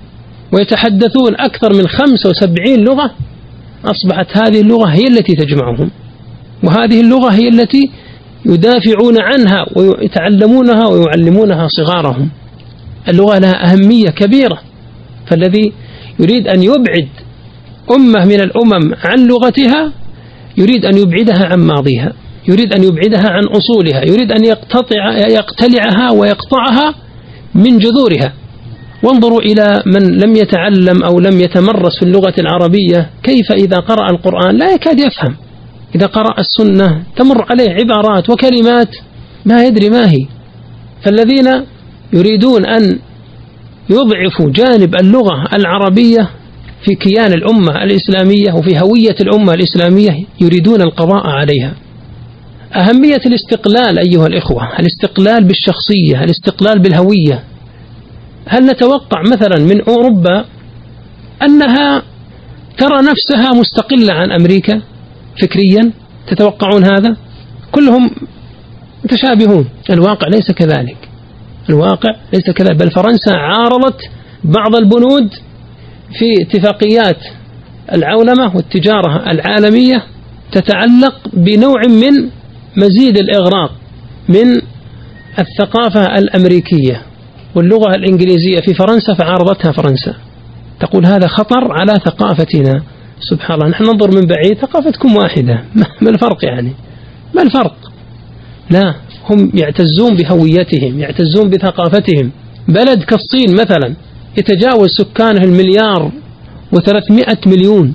ويتحدثون أكثر من خمسة وسبعين لغة. أصبحت هذه اللغة هي التي تجمعهم، وهذه اللغة هي التي يدافعون عنها ويتعلمونها ويعلمونها صغارهم. اللغة لها أهمية كبيرة، فالذي يريد أن يبعد أمة من الأمم عن لغتها يريد أن يبعدها عن ماضيها، يريد أن يبعدها عن أصولها، يريد أن يقتطع يقتلعها ويقطعها من جذورها. وانظروا إلى من لم يتعلم أو لم يتمرس في اللغة العربية، كيف إذا قرأ القرآن لا يكاد يفهم، إذا قرأ السنة تمر عليه عبارات وكلمات ما يدري ما هي. فالذين يريدون أن يضعفوا جانب اللغة العربية في كيان الأمة الإسلامية وفي هوية الأمة الإسلامية يريدون القضاء عليها. أهمية الاستقلال أيها الإخوة، الاستقلال بالشخصية، الاستقلال بالهوية. هل نتوقع مثلا من أوروبا أنها ترى نفسها مستقلة عن أمريكا فكريا؟ تتوقعون هذا؟ كلهم متشابهون. الواقع ليس كذلك، الواقع ليس كذلك، بل فرنسا عارضت بعض البنود في اتفاقيات العولمة والتجارة العالمية تتعلق بنوع من مزيد الإغراق من الثقافة الأمريكية واللغة الإنجليزية في فرنسا، فعارضتها فرنسا، تقول هذا خطر على ثقافتنا. سبحان الله، نحن ننظر من بعيد ثقافتكم واحدة، ما الفرق يعني؟ ما الفرق؟ لا، هم يعتزون بهويتهم، يعتزون بثقافتهم. بلد كالصين مثلا يتجاوز سكانه المليار وثلاثمائة مليون،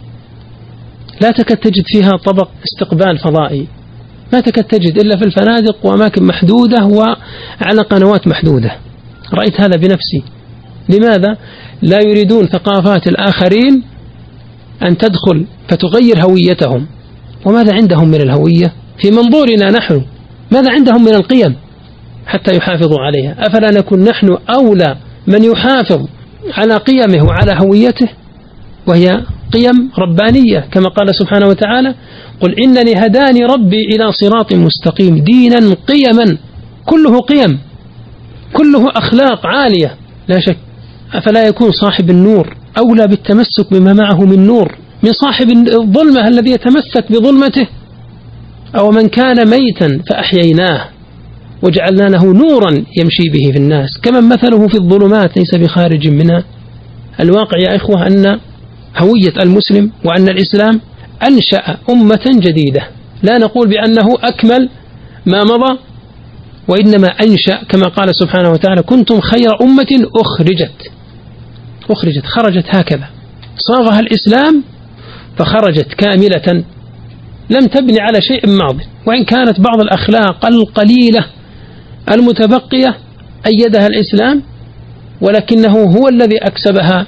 لا تكاد تجد فيها طبق استقبال فضائي، ما تكاد تجد إلا في الفنادق وأماكن محدودة وعلى قنوات محدودة. رأيت هذا بنفسي. لماذا؟ لا يريدون ثقافات الآخرين أن تدخل فتغير هويتهم. وماذا عندهم من الهوية في منظورنا نحن؟ ماذا عندهم من القيم حتى يحافظوا عليها؟ أفلا نكون نحن أولى من يحافظ على قيمه وعلى هويته، وهي قيم ربانية كما قال سبحانه وتعالى: قل إنني هداني ربي إلى صراط مستقيم دينا قيما، كله قيم، كله أخلاق عالية لا شك. أفلا يكون صاحب النور أولى بالتمسك بما معه من نور من صاحب الظلمة الذي يتمسك بظلمته؟ أو من كان ميتا فأحييناه وجعلنا له نورا يمشي به في الناس كمن مثله في الظلمات ليس بخارج منها. الواقع يا إخوة أن هوية المسلم وأن الإسلام أنشأ أمة جديدة، لا نقول بأنه أكمل ما مضى، وإنما أنشأ كما قال سبحانه وتعالى: كنتم خير أمة أخرجت أخرجت خرجت هكذا، صاغها الإسلام فخرجت كاملة لم تبني على شيء ماضي، وإن كانت بعض الأخلاق القليلة المتبقية أيدها الإسلام، ولكنه هو الذي أكسبها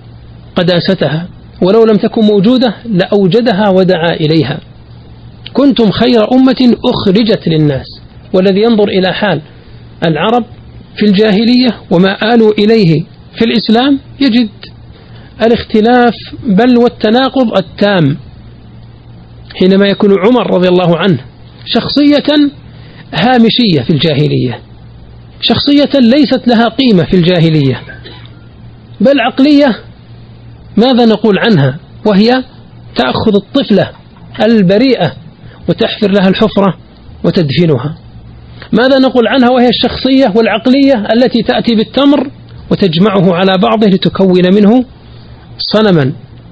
قداستها، ولو لم تكن موجودة لأوجدها ودعا إليها. كنتم خير أمة أخرجت للناس. والذي ينظر إلى حال العرب في الجاهلية وما آلوا إليه في الإسلام يجد الاختلاف بل والتناقض التام. حينما يكون عمر رضي الله عنه شخصية هامشية في الجاهلية، شخصية ليست لها قيمة في الجاهلية، بل عقلية ماذا نقول عنها، وهي تأخذ الطفلة البريئة وتحفر لها الحفرة وتدفنها. ماذا نقول عنها وهي الشخصية والعقلية التي تأتي بالتمر وتجمعه على بعضه لتكون منه صنما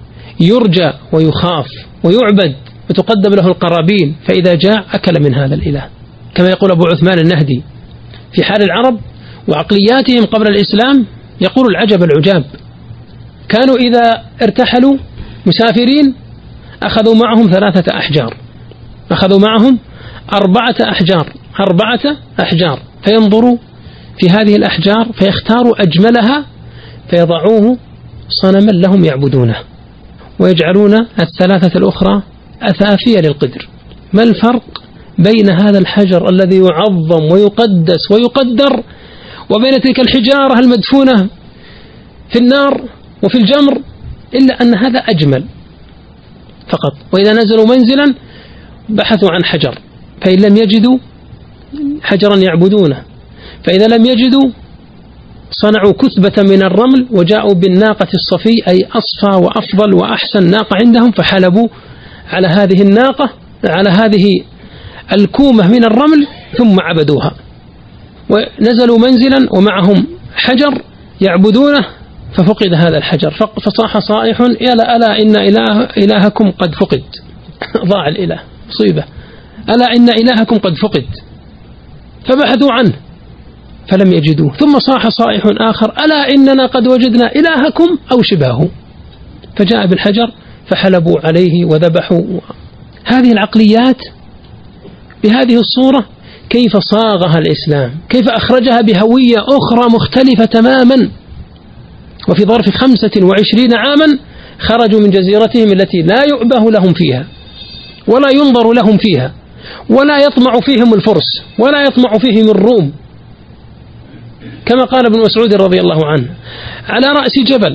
يرجى ويخاف ويعبد وتقدم له القرابين، فإذا جاء أكل من هذا الإله، كما يقول أبو عثمان النهدي في حال العرب وعقلياتهم قبل الإسلام، يقول العجب العجاب. كانوا إذا ارتحلوا مسافرين أخذوا معهم ثلاثة أحجار، أخذوا معهم أربعة أحجار أربعة أحجار فينظروا في هذه الأحجار فيختاروا أجملها فيضعوه صنما لهم يعبدونه، ويجعلون الثلاثة الأخرى أثافية للقدر. ما الفرق بين هذا الحجر الذي يعظم ويقدس ويقدر وبين تلك الحجارة المدفونة في النار وفي الجمر، إلا أن هذا أجمل فقط. وإذا نزلوا منزلا بحثوا عن حجر، فإن لم يجدوا حجرا يعبدونه، فإذا لم يجدوا صنعوا كثبة من الرمل وجاءوا بالناقة الصفي، أي أصفى وأفضل وأحسن ناقة عندهم، فحلبوا على هذه الناقة على هذه الكومة من الرمل ثم عبدوها. ونزلوا منزلا ومعهم حجر يعبدونه ففقد هذا الحجر، فصاح صائح يلا ألا إن إله إلهكم قد فقد. ضاع الإله، مصيبة، ألا إن إلهكم قد فقد. فبحثوا عنه فلم يجدوه، ثم صاح صائح آخر ألا إننا قد وجدنا إلهكم أو شبهه، فجاء بالحجر فحلبوا عليه وذبحوا. هذه العقليات بهذه الصورة كيف صاغها الإسلام، كيف أخرجها بهوية أخرى مختلفة تماما، وفي ظرف خمسة وعشرين عاما خرجوا من جزيرتهم التي لا يؤبه لهم فيها ولا ينظر لهم فيها ولا يطمع فيهم الفرس ولا يطمع فيهم الروم، كما قال ابن مسعود رضي الله عنه: على رأس جبل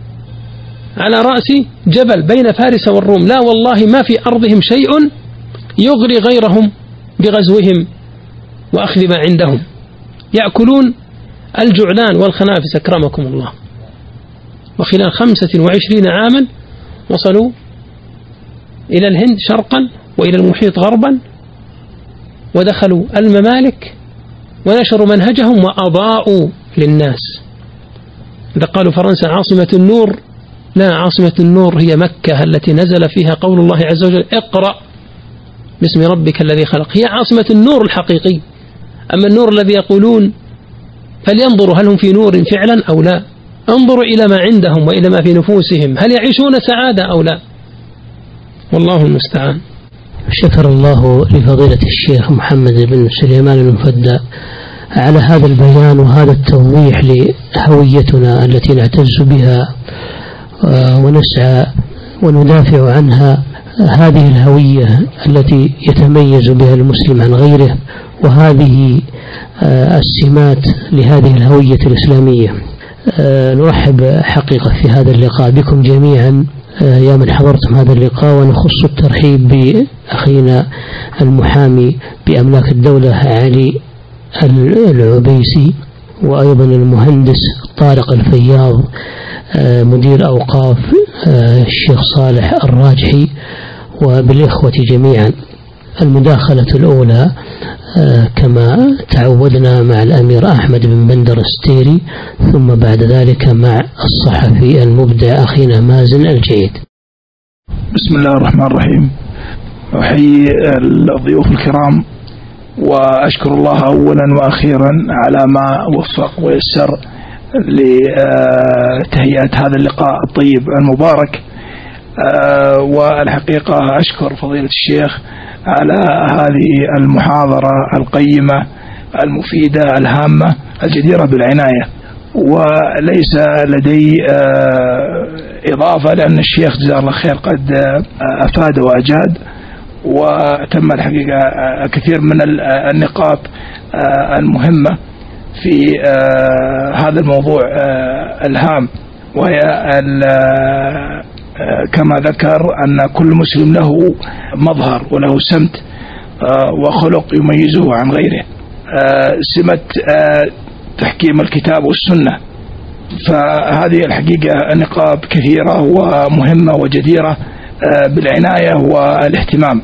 على رأس جبل بين فارس والروم، لا والله ما في أرضهم شيء يغري غيرهم بغزوهم وأخذ ما عندهم، يأكلون الجعلان والخنافس أكرمكم الله. وخلال خمسة وعشرين عاما وصلوا إلى الهند شرقا وإلى المحيط غربا، ودخلوا الممالك ونشروا منهجهم وأضاءوا للناس. إذا قالوا فرنسا عاصمة النور، لا، عاصمة النور هي مكة التي نزل فيها قول الله عز وجل: اقرأ باسم ربك الذي خلق. هي عاصمة النور الحقيقي. أما النور الذي يقولون فلينظروا هل هم في نور فعلا أو لا، انظروا إلى ما عندهم وإلى ما في نفوسهم، هل يعيشون سعادة أو لا، والله المستعان. شكر الله لفضيلة الشيخ محمد بن سليمان المفدى على هذا البيان وهذا التوضيح لهويتنا التي نعتز بها ونسعى وندافع عنها، هذه الهوية التي يتميز بها المسلم عن غيره، وهذه السمات لهذه الهوية الإسلامية. نرحب حقيقة في هذا اللقاء بكم جميعا يا من حضرتم هذا اللقاء، ونخص الترحيب بأخينا المحامي بأملاك الدولة علي العبيسي، وأيضا المهندس طارق الفياض مدير أوقاف الشيخ صالح الراجحي، وبالإخوة جميعا. المداخلة الأولى كما تعودنا مع الأمير أحمد بن بندر الستيري، ثم بعد ذلك مع الصحفي المبدع أخينا مازن الجيد. بسم الله الرحمن الرحيم. أحيي الضيوف الكرام وأشكر الله أولا وأخيرا على ما وفق ويسر لتهيئة هذا اللقاء الطيب المبارك. والحقيقة أشكر فضيلة الشيخ على هذه المحاضرة القيمة المفيدة الهامة الجديرة بالعناية. وليس لدي إضافة لأن الشيخ جزاه الله خير قد أفاد وأجاد، وتم الحقيقة كثير من النقاط المهمة في هذا الموضوع الهام، وهي كما ذكر أن كل مسلم له مظهر وله سمت وخلق يميزه عن غيره، سمة تحكيم الكتاب والسنة. فهذه الحقيقة نقاط كثيرة ومهمة وجديرة بالعناية والاهتمام.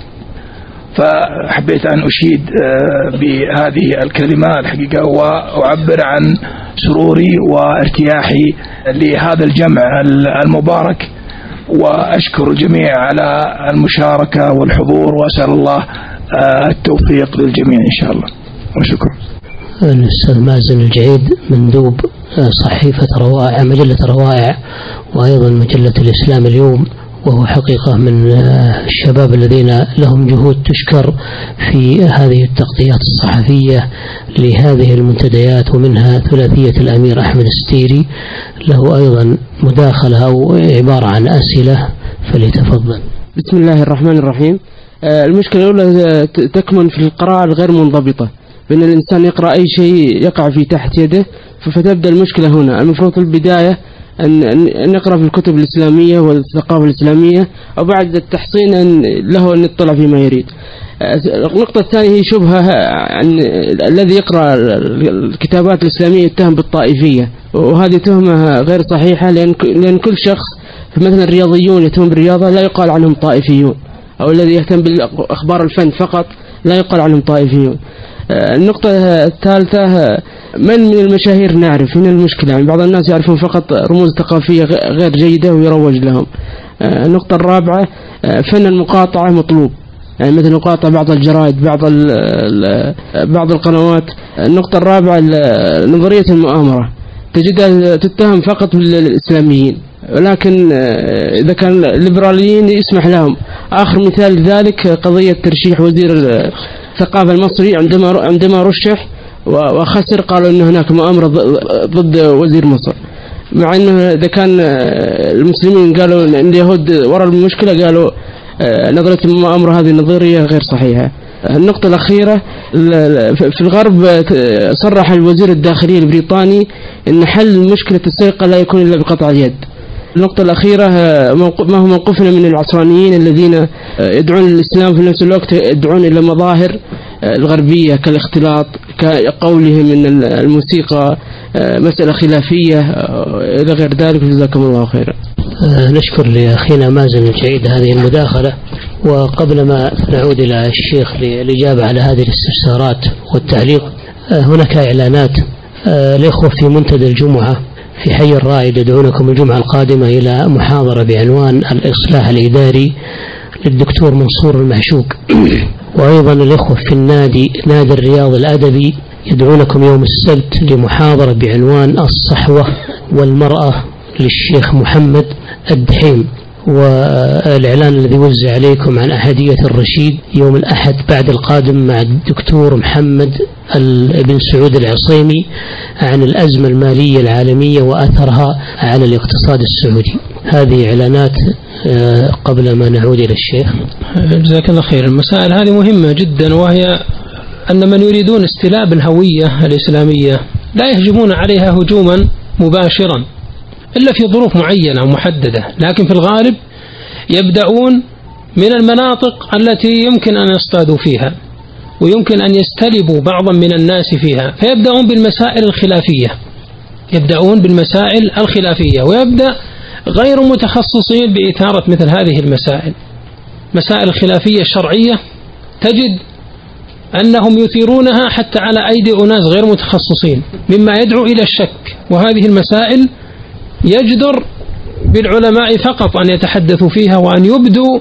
فحبيت أن أشيد بهذه الكلمة الحقيقة وأعبر عن سروري وارتياحي لهذا الجمع المبارك، وأشكر الجميع على المشاركة والحضور، وأسأل الله التوفيق للجميع إن شاء الله، وشكرا. الأستاذ مازن الجعيد مندوب صحيفة روائع مجلة روائع وأيضا مجلة الإسلام اليوم، وهو حقيقة من الشباب الذين لهم جهود تشكر في هذه التغطيات الصحفية لهذه المنتديات، ومنها ثلاثية الأمير أحمد الستيري. له أيضا مداخلة أو عبارة عن أسئلة، فليتفضل. بسم الله الرحمن الرحيم. المشكلة الأولى تكمن في القراءة الغير منضبطة، بأن الإنسان يقرأ أي شيء يقع في تحت يده، فتبدأ المشكلة هنا. المفروض في البداية أن نقرأ في الكتب الإسلامية والثقافة الإسلامية، أو بعد التحصين أن له أن يطلع فيما يريد. النقطة الثانية هي شبهة عن الذي يقرأ الكتابات الإسلامية يتهم بالطائفية، وهذه تهمة غير صحيحة، لأن كل شخص مثلا الرياضيون يتهم بالرياضة لا يقال عنهم طائفيون، أو الذي يهتم بالأخبار الفن فقط لا يقال عنهم طائفيون. النقطة الثالثة، من من المشاهير نعرف؟ هنا المشكلة، يعني بعض الناس يعرفون فقط رموز ثقافية غير جيدة ويروج لهم. النقطة الرابعة، فن المقاطعة مطلوب، يعني مثل مقاطعة بعض الجرائد، بعض بعض القنوات. النقطة الرابعة، نظرية المؤامرة تجدها تتهم فقط بالإسلاميين، ولكن إذا كان الليبراليين يسمح لهم. آخر مثال ذلك قضية ترشيح وزير الثقافة المصري، عندما عندما رشح وخسر قالوا أن هناك مؤامرة ضد وزير مصر، مع أنه إذا كان المسلمين قالوا أن اليهود وراء المشكلة، قالوا نظرية المؤامرة هذه نظرية غير صحيحة. النقطة الأخيرة، في الغرب صرح الوزير الداخلية البريطاني أن حل مشكلة السرقة لا يكون إلا بقطع اليد. النقطة الأخيرة، ما هو موقفنا من العصرانيين الذين يدعون الإسلام في نفس الوقت يدعون إلى مظاهر الغربية كالاختلاط، كقولهم من الموسيقى مسألة خلافية إلى غير ذلك. جزاكم الله خيرا. نشكر لأخينا مازن الجعيد هذه المداخلة. وقبل ما نعود إلى الشيخ للإجابة على هذه الاستفسارات والتعليق، هناك إعلانات. الإخوة في منتدى الجمعة في حي الرائد يدعونكم الجمعة القادمة إلى محاضرة بعنوان الإصلاح الإداري للدكتور منصور المعشوق. وأيضا الإخوة في النادي نادي الرياض الأدبي يدعونكم يوم السبت لمحاضرة بعنوان الصحوة والمرأة للشيخ محمد الدحيم. والإعلان الذي وزع عليكم عن أحدية الرشيد يوم الأحد بعد القادم مع الدكتور محمد بن سعود العصيمي عن الأزمة المالية العالمية وأثرها على الاقتصاد السعودي. هذه إعلانات قبل ما نعود إلى الشيخ. جزاك الله خير. المسائل هذه مهمة جدا، وهي أن من يريدون استلاب الهوية الإسلامية لا يهجمون عليها هجوما مباشرا إلا في ظروف معينة ومحددة، لكن في الغالب يبدأون من المناطق التي يمكن أن يصطادوا فيها ويمكن أن يستلبوا بعضا من الناس فيها، فيبدأون بالمسائل الخلافية يبدأون بالمسائل الخلافية ويبدأ غير متخصصين بإثارة مثل هذه المسائل. مسائل الخلافية الشرعية تجد أنهم يثيرونها حتى على أيدي أناس غير متخصصين، مما يدعو إلى الشك. وهذه المسائل يجدر بالعلماء فقط أن يتحدثوا فيها وأن يبدوا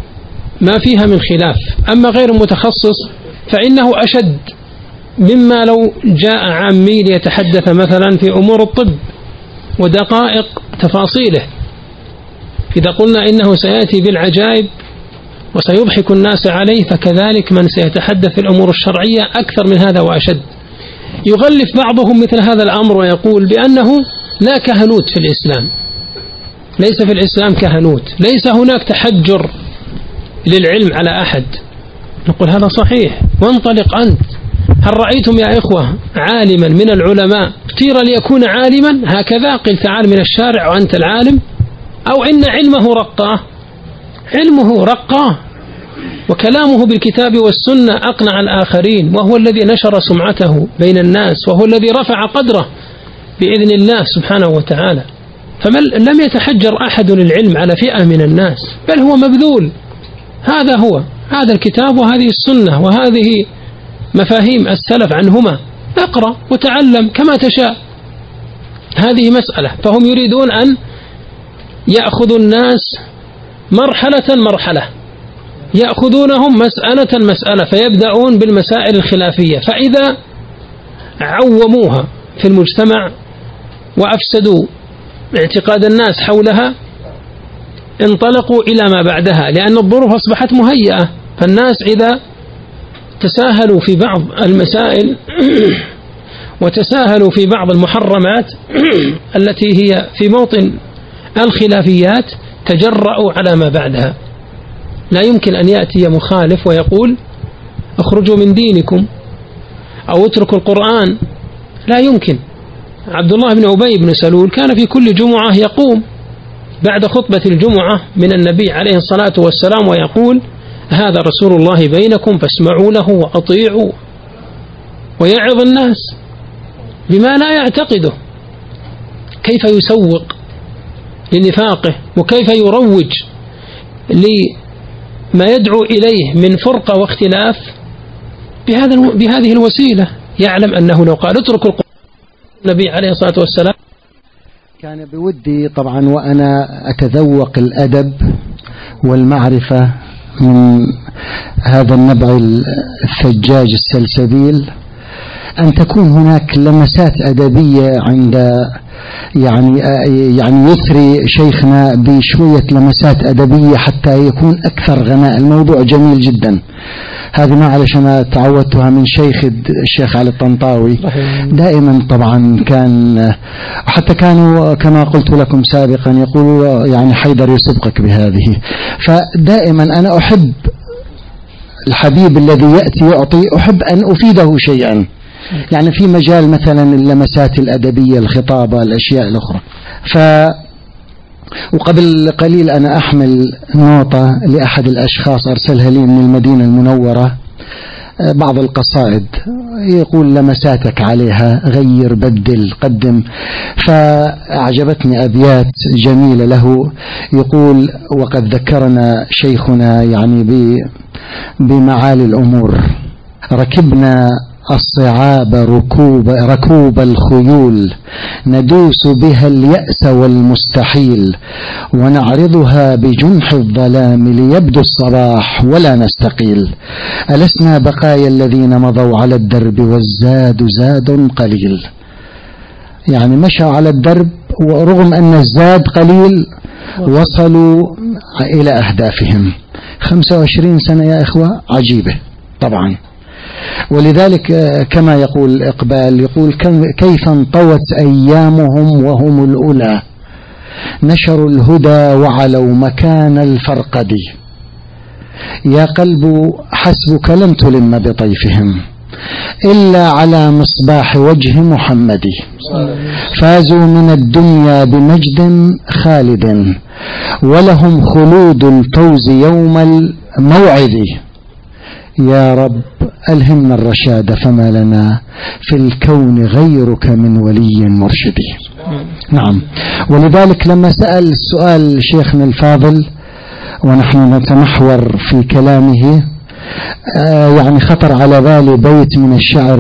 ما فيها من خلاف. أما غير متخصص فإنه أشد مما لو جاء عامي ليتحدث مثلا في أمور الطب ودقائق تفاصيله. إذا قلنا إنه سيأتي بالعجائب وسيضحك الناس عليه، فكذلك من سيتحدث في الأمور الشرعية أكثر من هذا وأشد. يغلف بعضهم مثل هذا الأمر ويقول بأنه لا كهنوت في الإسلام، ليس في الإسلام كهنوت، ليس هناك تحجر للعلم على أحد. نقول هذا صحيح، وانطلق أنت. هل رأيتم يا إخوة عالما من العلماء اختير ليكون عالما هكذا؟ قل تعال من الشارع وأنت العالم. أو إن علمه رقاه، علمه رقاه وكلامه بالكتاب والسنة أقنع الآخرين، وهو الذي نشر سمعته بين الناس، وهو الذي رفع قدره بإذن الله سبحانه وتعالى. فلم يتحجر أحد للعلم على فئة من الناس، بل هو مبذول. هذا هو، هذا الكتاب وهذه السنة وهذه مفاهيم السلف عنهما، اقرأ وتعلم كما تشاء. هذه مسألة. فهم يريدون أن يأخذوا الناس مرحلة مرحلة، يأخذونهم مسألة مسألة، فيبدأون بالمسائل الخلافية، فإذا عوموها في المجتمع وأفسدوا اعتقاد الناس حولها انطلقوا إلى ما بعدها، لأن الظروف أصبحت مهيئة. فالناس إذا تساهلوا في بعض المسائل وتساهلوا في بعض المحرمات التي هي في موطن الخلافيات تجرأوا على ما بعدها. لا يمكن أن يأتي مخالف ويقول اخرجوا من دينكم أو اتركوا القرآن، لا يمكن. عبد الله بن أبي بن سلول كان في كل جمعة يقوم بعد خطبة الجمعة من النبي عليه الصلاة والسلام ويقول هذا رسول الله بينكم فاسمعوا له وأطيعوا، ويعظ الناس بما لا يعتقده، كيف يسوق لنفاقه وكيف يروج لما يدعو إليه من فرقة واختلاف بهذا بهذه الوسيلة. يعلم أنه لو قال اتركوا القرآن النبي عليه الصلاة والسلام. كان بودي طبعا وأنا أتذوق الأدب والمعرفة من هذا النبع الثجاج السلسبيل أن تكون هناك لمسات أدبية عند يعني يعني يثري شيخنا بشوية لمسات أدبية حتى يكون أكثر غناء. الموضوع جميل جدا. هذه ما علشان تعودتها من شيخ الشيخ علي الطنطاوي دائما. طبعا كان حتى كانوا كما قلت لكم سابقا يقولوا يعني حيدر يسبقك بهذه. فدائما أنا أحب الحبيب الذي يأتي يعطي، أحب أن أفيده شيئا، يعني في مجال مثلا اللمسات الأدبية، الخطابة، الأشياء الأخرى. ف وقبل قليل أنا أحمل نوطة لأحد الأشخاص أرسلها لي من المدينة المنورة، بعض القصائد يقول لمساتك عليها، غير بدل قدم. فأعجبتني أبيات جميلة له، يقول وقد ذكرنا شيخنا يعني بمعالي الأمور، ركبنا الصعاب ركوب, ركوب الخيول، ندوس بها اليأس والمستحيل، ونعرضها بجنح الظلام ليبدو الصباح ولا نستقيل. ألسنا بقايا الذين مضوا على الدرب والزاد زاد قليل. يعني مشوا على الدرب ورغم أن الزاد قليل وصلوا إلى أهدافهم. خمسة وعشرين سنة يا إخوة عجيبة طبعا. ولذلك كما يقول إقبال، يقول كيف انطوت أيامهم وهم الأولى، نشروا الهدى وعلوا مكان الفرقد، يا قلب حسبك لم تلم بطيفهم إلا على مصباح وجه محمد، فازوا من الدنيا بمجد خالد ولهم خلود الفوز يوم الموعد. يا رب ألهمنا الرشاد فما لنا في الكون غيرك من ولي مرشد. نعم. ولذلك لما سأل السؤال شيخنا الفاضل ونحن نتمحور في كلامه، آه يعني خطر على بالي بيت من الشعر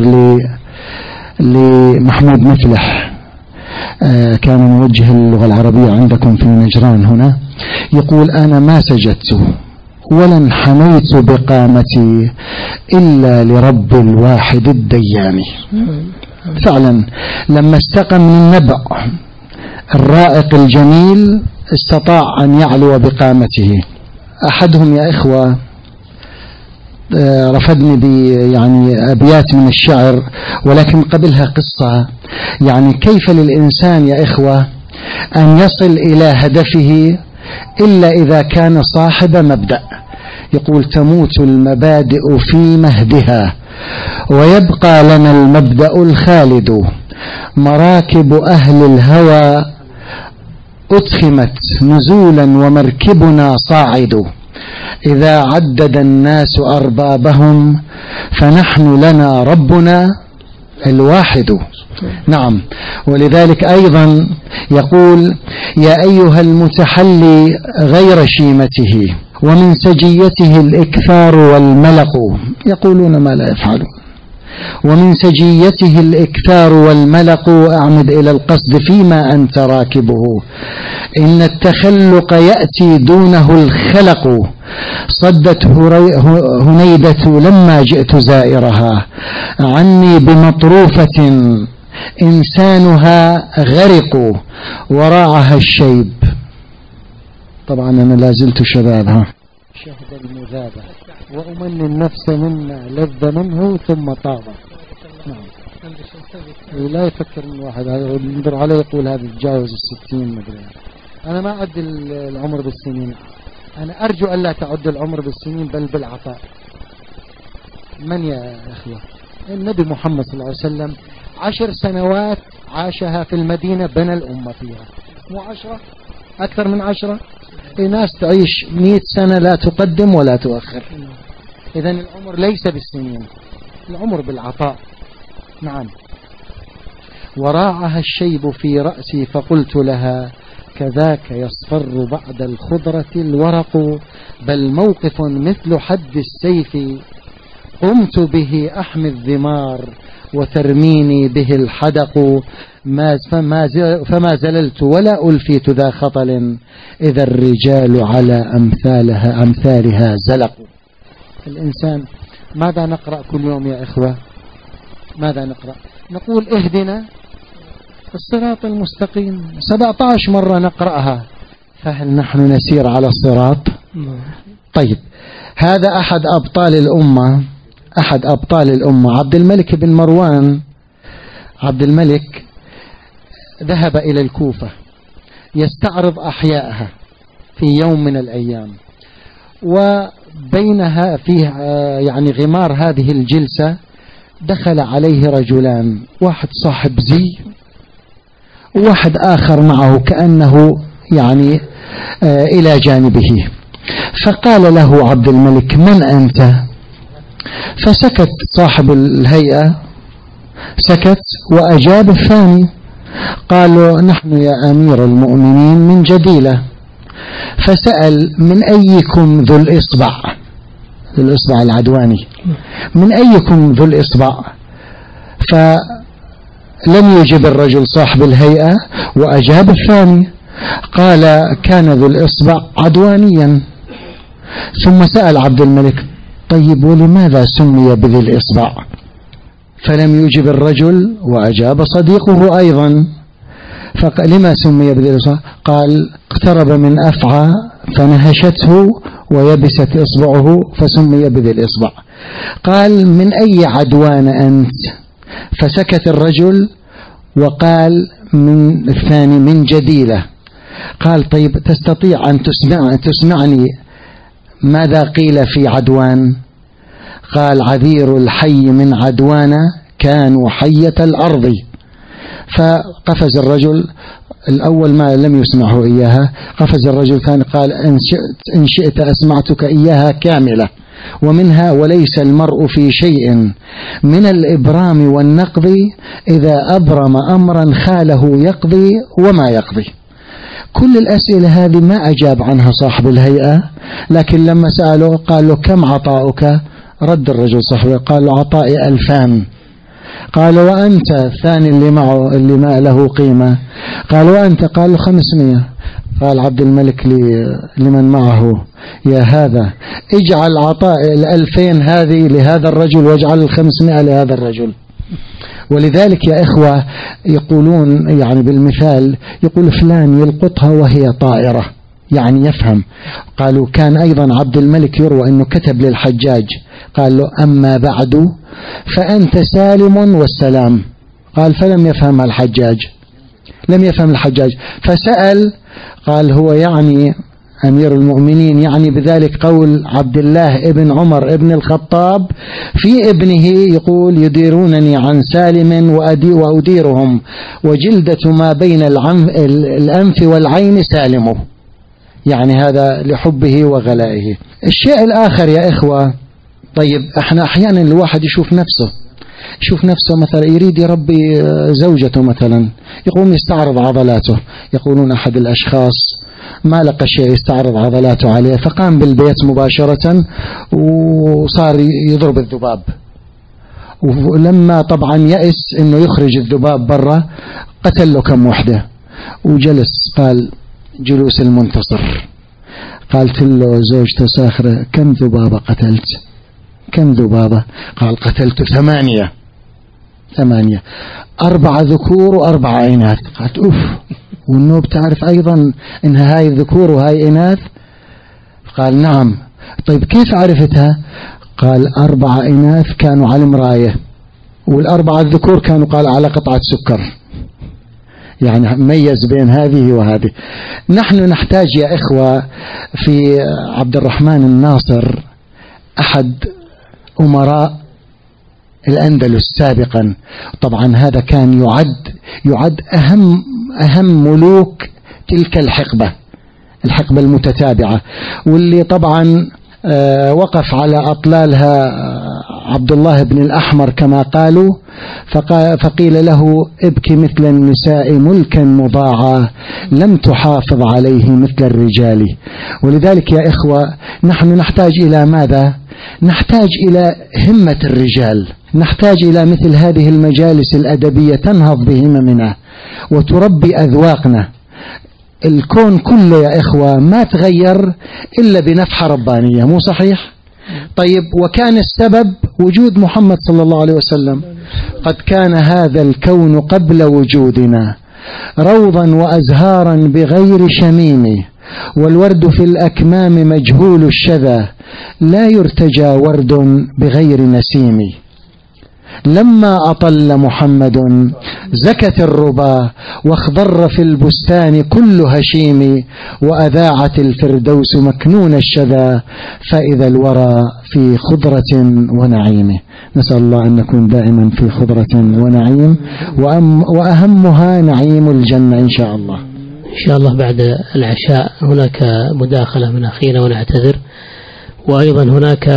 لمحمود مفلح، آه كان موجه اللغة العربية عندكم في نجران هنا، يقول أنا ما سجدت ولا انحنيت بقامتي إلا لرب الواحد الديان. فعلا لما استقى من النبع الرائق الجميل استطاع أن يعلو بقامته. أحدهم يا إخوة رفدني بي يعني أبيات من الشعر، ولكن قبلها قصة. يعني كيف للإنسان يا إخوة أن يصل إلى هدفه إلا إذا كان صاحب مبدأ. يقول: تموت المبادئ في مهدها ويبقى لنا المبدأ الخالد، مراكب أهل الهوى أتخمت نزولا ومركبنا صاعد، إذا عدد الناس أربابهم فنحن لنا ربنا الواحد. نعم. ولذلك أيضا يقول: يا أيها المتحلي غير شيمته ومن سجيته الإكثار والملق، يقولون ما لا يفعلون. ومن سجيته الإكثار والملق، أعمد إلى القصد فيما أنت راكبه، إن التخلق يأتي دونه الخلق، صدت هنيدة لما جئت زائرها، عني بمطروفة إنسانها غرق، وراعها الشيب. طبعا أنا لازلت شبابها. شهد المذابة وأمن النفس مما لذ منه ثم طاب. نعم. لا يفكر من واحد ينظر عليه يقول هذا يتجاوز الستين مدري. أنا ما أعد العمر بالسنين، أنا أرجو أن لا تعد العمر بالسنين بل بالعطاء. من يا أخوة؟ النبي محمد صلى الله عليه وسلم عشر سنوات عاشها في المدينة، بنى الأمة فيها، مو عشرة، أكثر من عشرة. ناس تعيش مئة سنة لا تقدم ولا تؤخر. إذن العمر ليس بالسنين، العمر بالعطاء. نعم. وراعها الشيب في رأسي فقلت لها كذاك يصفر بعد الخضرة الورق، بل موقف مثل حد السيف قمت به أحمي الذمار وترميني به الحدق، ما فما, فما زللت ولا ألفيت ذا خطل، إذا الرجال على أمثالها أمثالها زلقوا. الإنسان ماذا نقرأ كل يوم يا إخوة؟ ماذا نقرأ؟ نقول اهدنا الصراط المستقيم سبعة عشر مرة نقرأها، فهل نحن نسير على الصراط؟ طيب، هذا أحد أبطال الأمة، أحد أبطال الأمة عبد الملك بن مروان. عبد الملك ذهب إلى الكوفة يستعرض أحيائها في يوم من الأيام، وبينها فيه يعني غمار هذه الجلسة دخل عليه رجلان، واحد صاحب زي وواحد آخر معه كأنه يعني آه إلى جانبه، فقال له عبد الملك: من أنت؟ فسكت صاحب الهيئة، سكت، وأجاب الثاني قالوا: نحن يا أمير المؤمنين من جديلة. فسأل: من أيكم ذو الإصبع؟ ذو الإصبع العدواني، من أيكم ذو الإصبع؟ فلم يجب الرجل صاحب الهيئة، وأجاب الثاني قال: كان ذو الإصبع عدوانيا. ثم سأل عبد الملك: طيب ولماذا سمي بذي الإصبع؟ فلم يجب الرجل، وأجاب صديقه أيضا، فقال: لما سمي بذي الإصبع؟ قال: اقترب من أفعى فنهشته ويبست إصبعه فسمي بذي الإصبع. قال: من أي عدوان أنت؟ فسكت الرجل وقال من الثاني: من جديلة. قال: طيب تستطيع أن تسمع تسمعني ماذا قيل في عدوان؟ قال: عذير الحي من عدوان كانوا حية الأرض. فقفز الرجل الأول ما لم يسمعه إياها، قفز الرجل الثاني قال: إن شئت, إن شئت أسمعتك إياها كاملة، ومنها: وليس المرء في شيء من الإبرام والنقض إذا أبرم أمرا خاله يقضي وما يقضي. كل الأسئلة هذه ما أجاب عنها صاحب الهيئة، لكن لما سأله قال له: كم عطاؤك؟ رد الرجل صاحبه قال له: عطائي ألفان. قال: وأنت؟ الثاني اللي معه اللي ما له قيمة قال: وأنت؟ قال له: خمسمية. قال عبد الملك لمن معه: يا هذا اجعل عطاء الألفين هذه لهذا الرجل واجعل الخمسمائة لهذا الرجل. ولذلك يا إخوة يقولون يعني بالمثال يقول فلان يلقطها وهي طائرة، يعني يفهم. قالوا كان أيضا عبد الملك يروى أنه كتب للحجاج قال له أما بعد فأنت سالم والسلام. قال فلم يفهم الحجاج، لم يفهم الحجاج فسأل قال هو يعني أمير المؤمنين يعني بذلك قول عبد الله ابن عمر ابن الخطاب في ابنه يقول يديرونني عن سالم وأديرهم وجلدة ما بين الأنف والعين سالمه، يعني هذا لحبه وغلائه. الشيء الآخر يا إخوة، طيب احنا أحيانا الواحد يشوف نفسه يشوف نفسه مثلا يريد يربي زوجته مثلا، يقوم يستعرض عضلاته. يقولون أحد الأشخاص ما لقى شيء يستعرض عضلاته عليه فقام بالبيت مباشرة وصار يضرب الذباب، ولما طبعا يأس انه يخرج الذباب برا قتل له كم وحدة وجلس. قال جلوس المنتصر، قالت له زوجته ساخرة كم ذبابة قتلت؟ كم ذبابة؟ قال قتلت ثمانية. ثمانية، أربعة ذكور وأربعة إناث. قالت أوف، والنوب تعرف أيضا إنها هاي ذكور وهاي إناث؟ قال نعم. طيب كيف عرفتها؟ قال أربعة إناث كانوا على المراية والأربعة الذكور كانوا قال على قطعة سكر، يعني ميز بين هذه وهذه. نحن نحتاج يا إخوة في عبد الرحمن الناصر أحد أمراء الأندلس سابقا، طبعا هذا كان يعد يعد أهم أهم ملوك تلك الحقبة الحقبة المتتابعة، واللي طبعا وقف على أطلالها عبد الله بن الأحمر كما قالوا، فقيل له ابكي مثل النساء ملكا مضاعا لم تحافظ عليه مثل الرجال. ولذلك يا إخوة نحن نحتاج إلى ماذا؟ نحتاج إلى همة الرجال، نحتاج إلى مثل هذه المجالس الأدبية تنهض بهممنا وتربي أذواقنا. الكون كله يا إخوة ما تغير إلا بنفحة ربانية، مو صحيح؟ طيب وكان السبب وجود محمد صلى الله عليه وسلم. قد كان هذا الكون قبل وجودنا روضا وأزهارا بغير شميم، والورد في الأكمام مجهول الشذا لا يرتجى ورد بغير نسيم. لما أطل محمد زكت الربا واخضر في البستان كل هشيم، وأذاعت الفردوس مكنون الشذا فإذا الورى في خضرة ونعيم. نسأل الله أن نكون دائما في خضرة ونعيم، وأهمها نعيم الجنة إن شاء الله. إن شاء الله بعد العشاء هناك مداخلة من أخينا ونعتذر، وأيضا هناك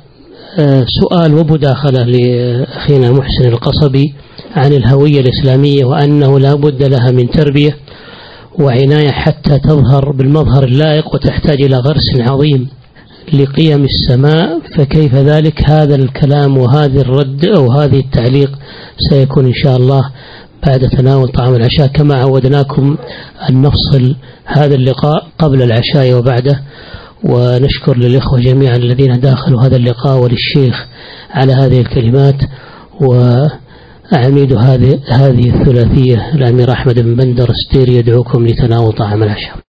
سؤال ومداخلة لأخينا محسن القصبي عن الهوية الإسلامية، وأنه لا بد لها من تربية وعناية حتى تظهر بالمظهر اللائق، وتحتاج إلى غرس عظيم لقيم السماء. فكيف ذلك؟ هذا الكلام وهذا الرد أو هذه التعليق سيكون إن شاء الله بعد تناول طعام العشاء، كما عودناكم أن نفصل هذا اللقاء قبل العشاء وبعده. ونشكر للإخوة جميعا الذين داخلوا هذا اللقاء وللشيخ على هذه الكلمات. وعميد هذه هذه الثلاثية الأمير أحمد بن بندر ستير يدعوكم لتناول طعام العشاء.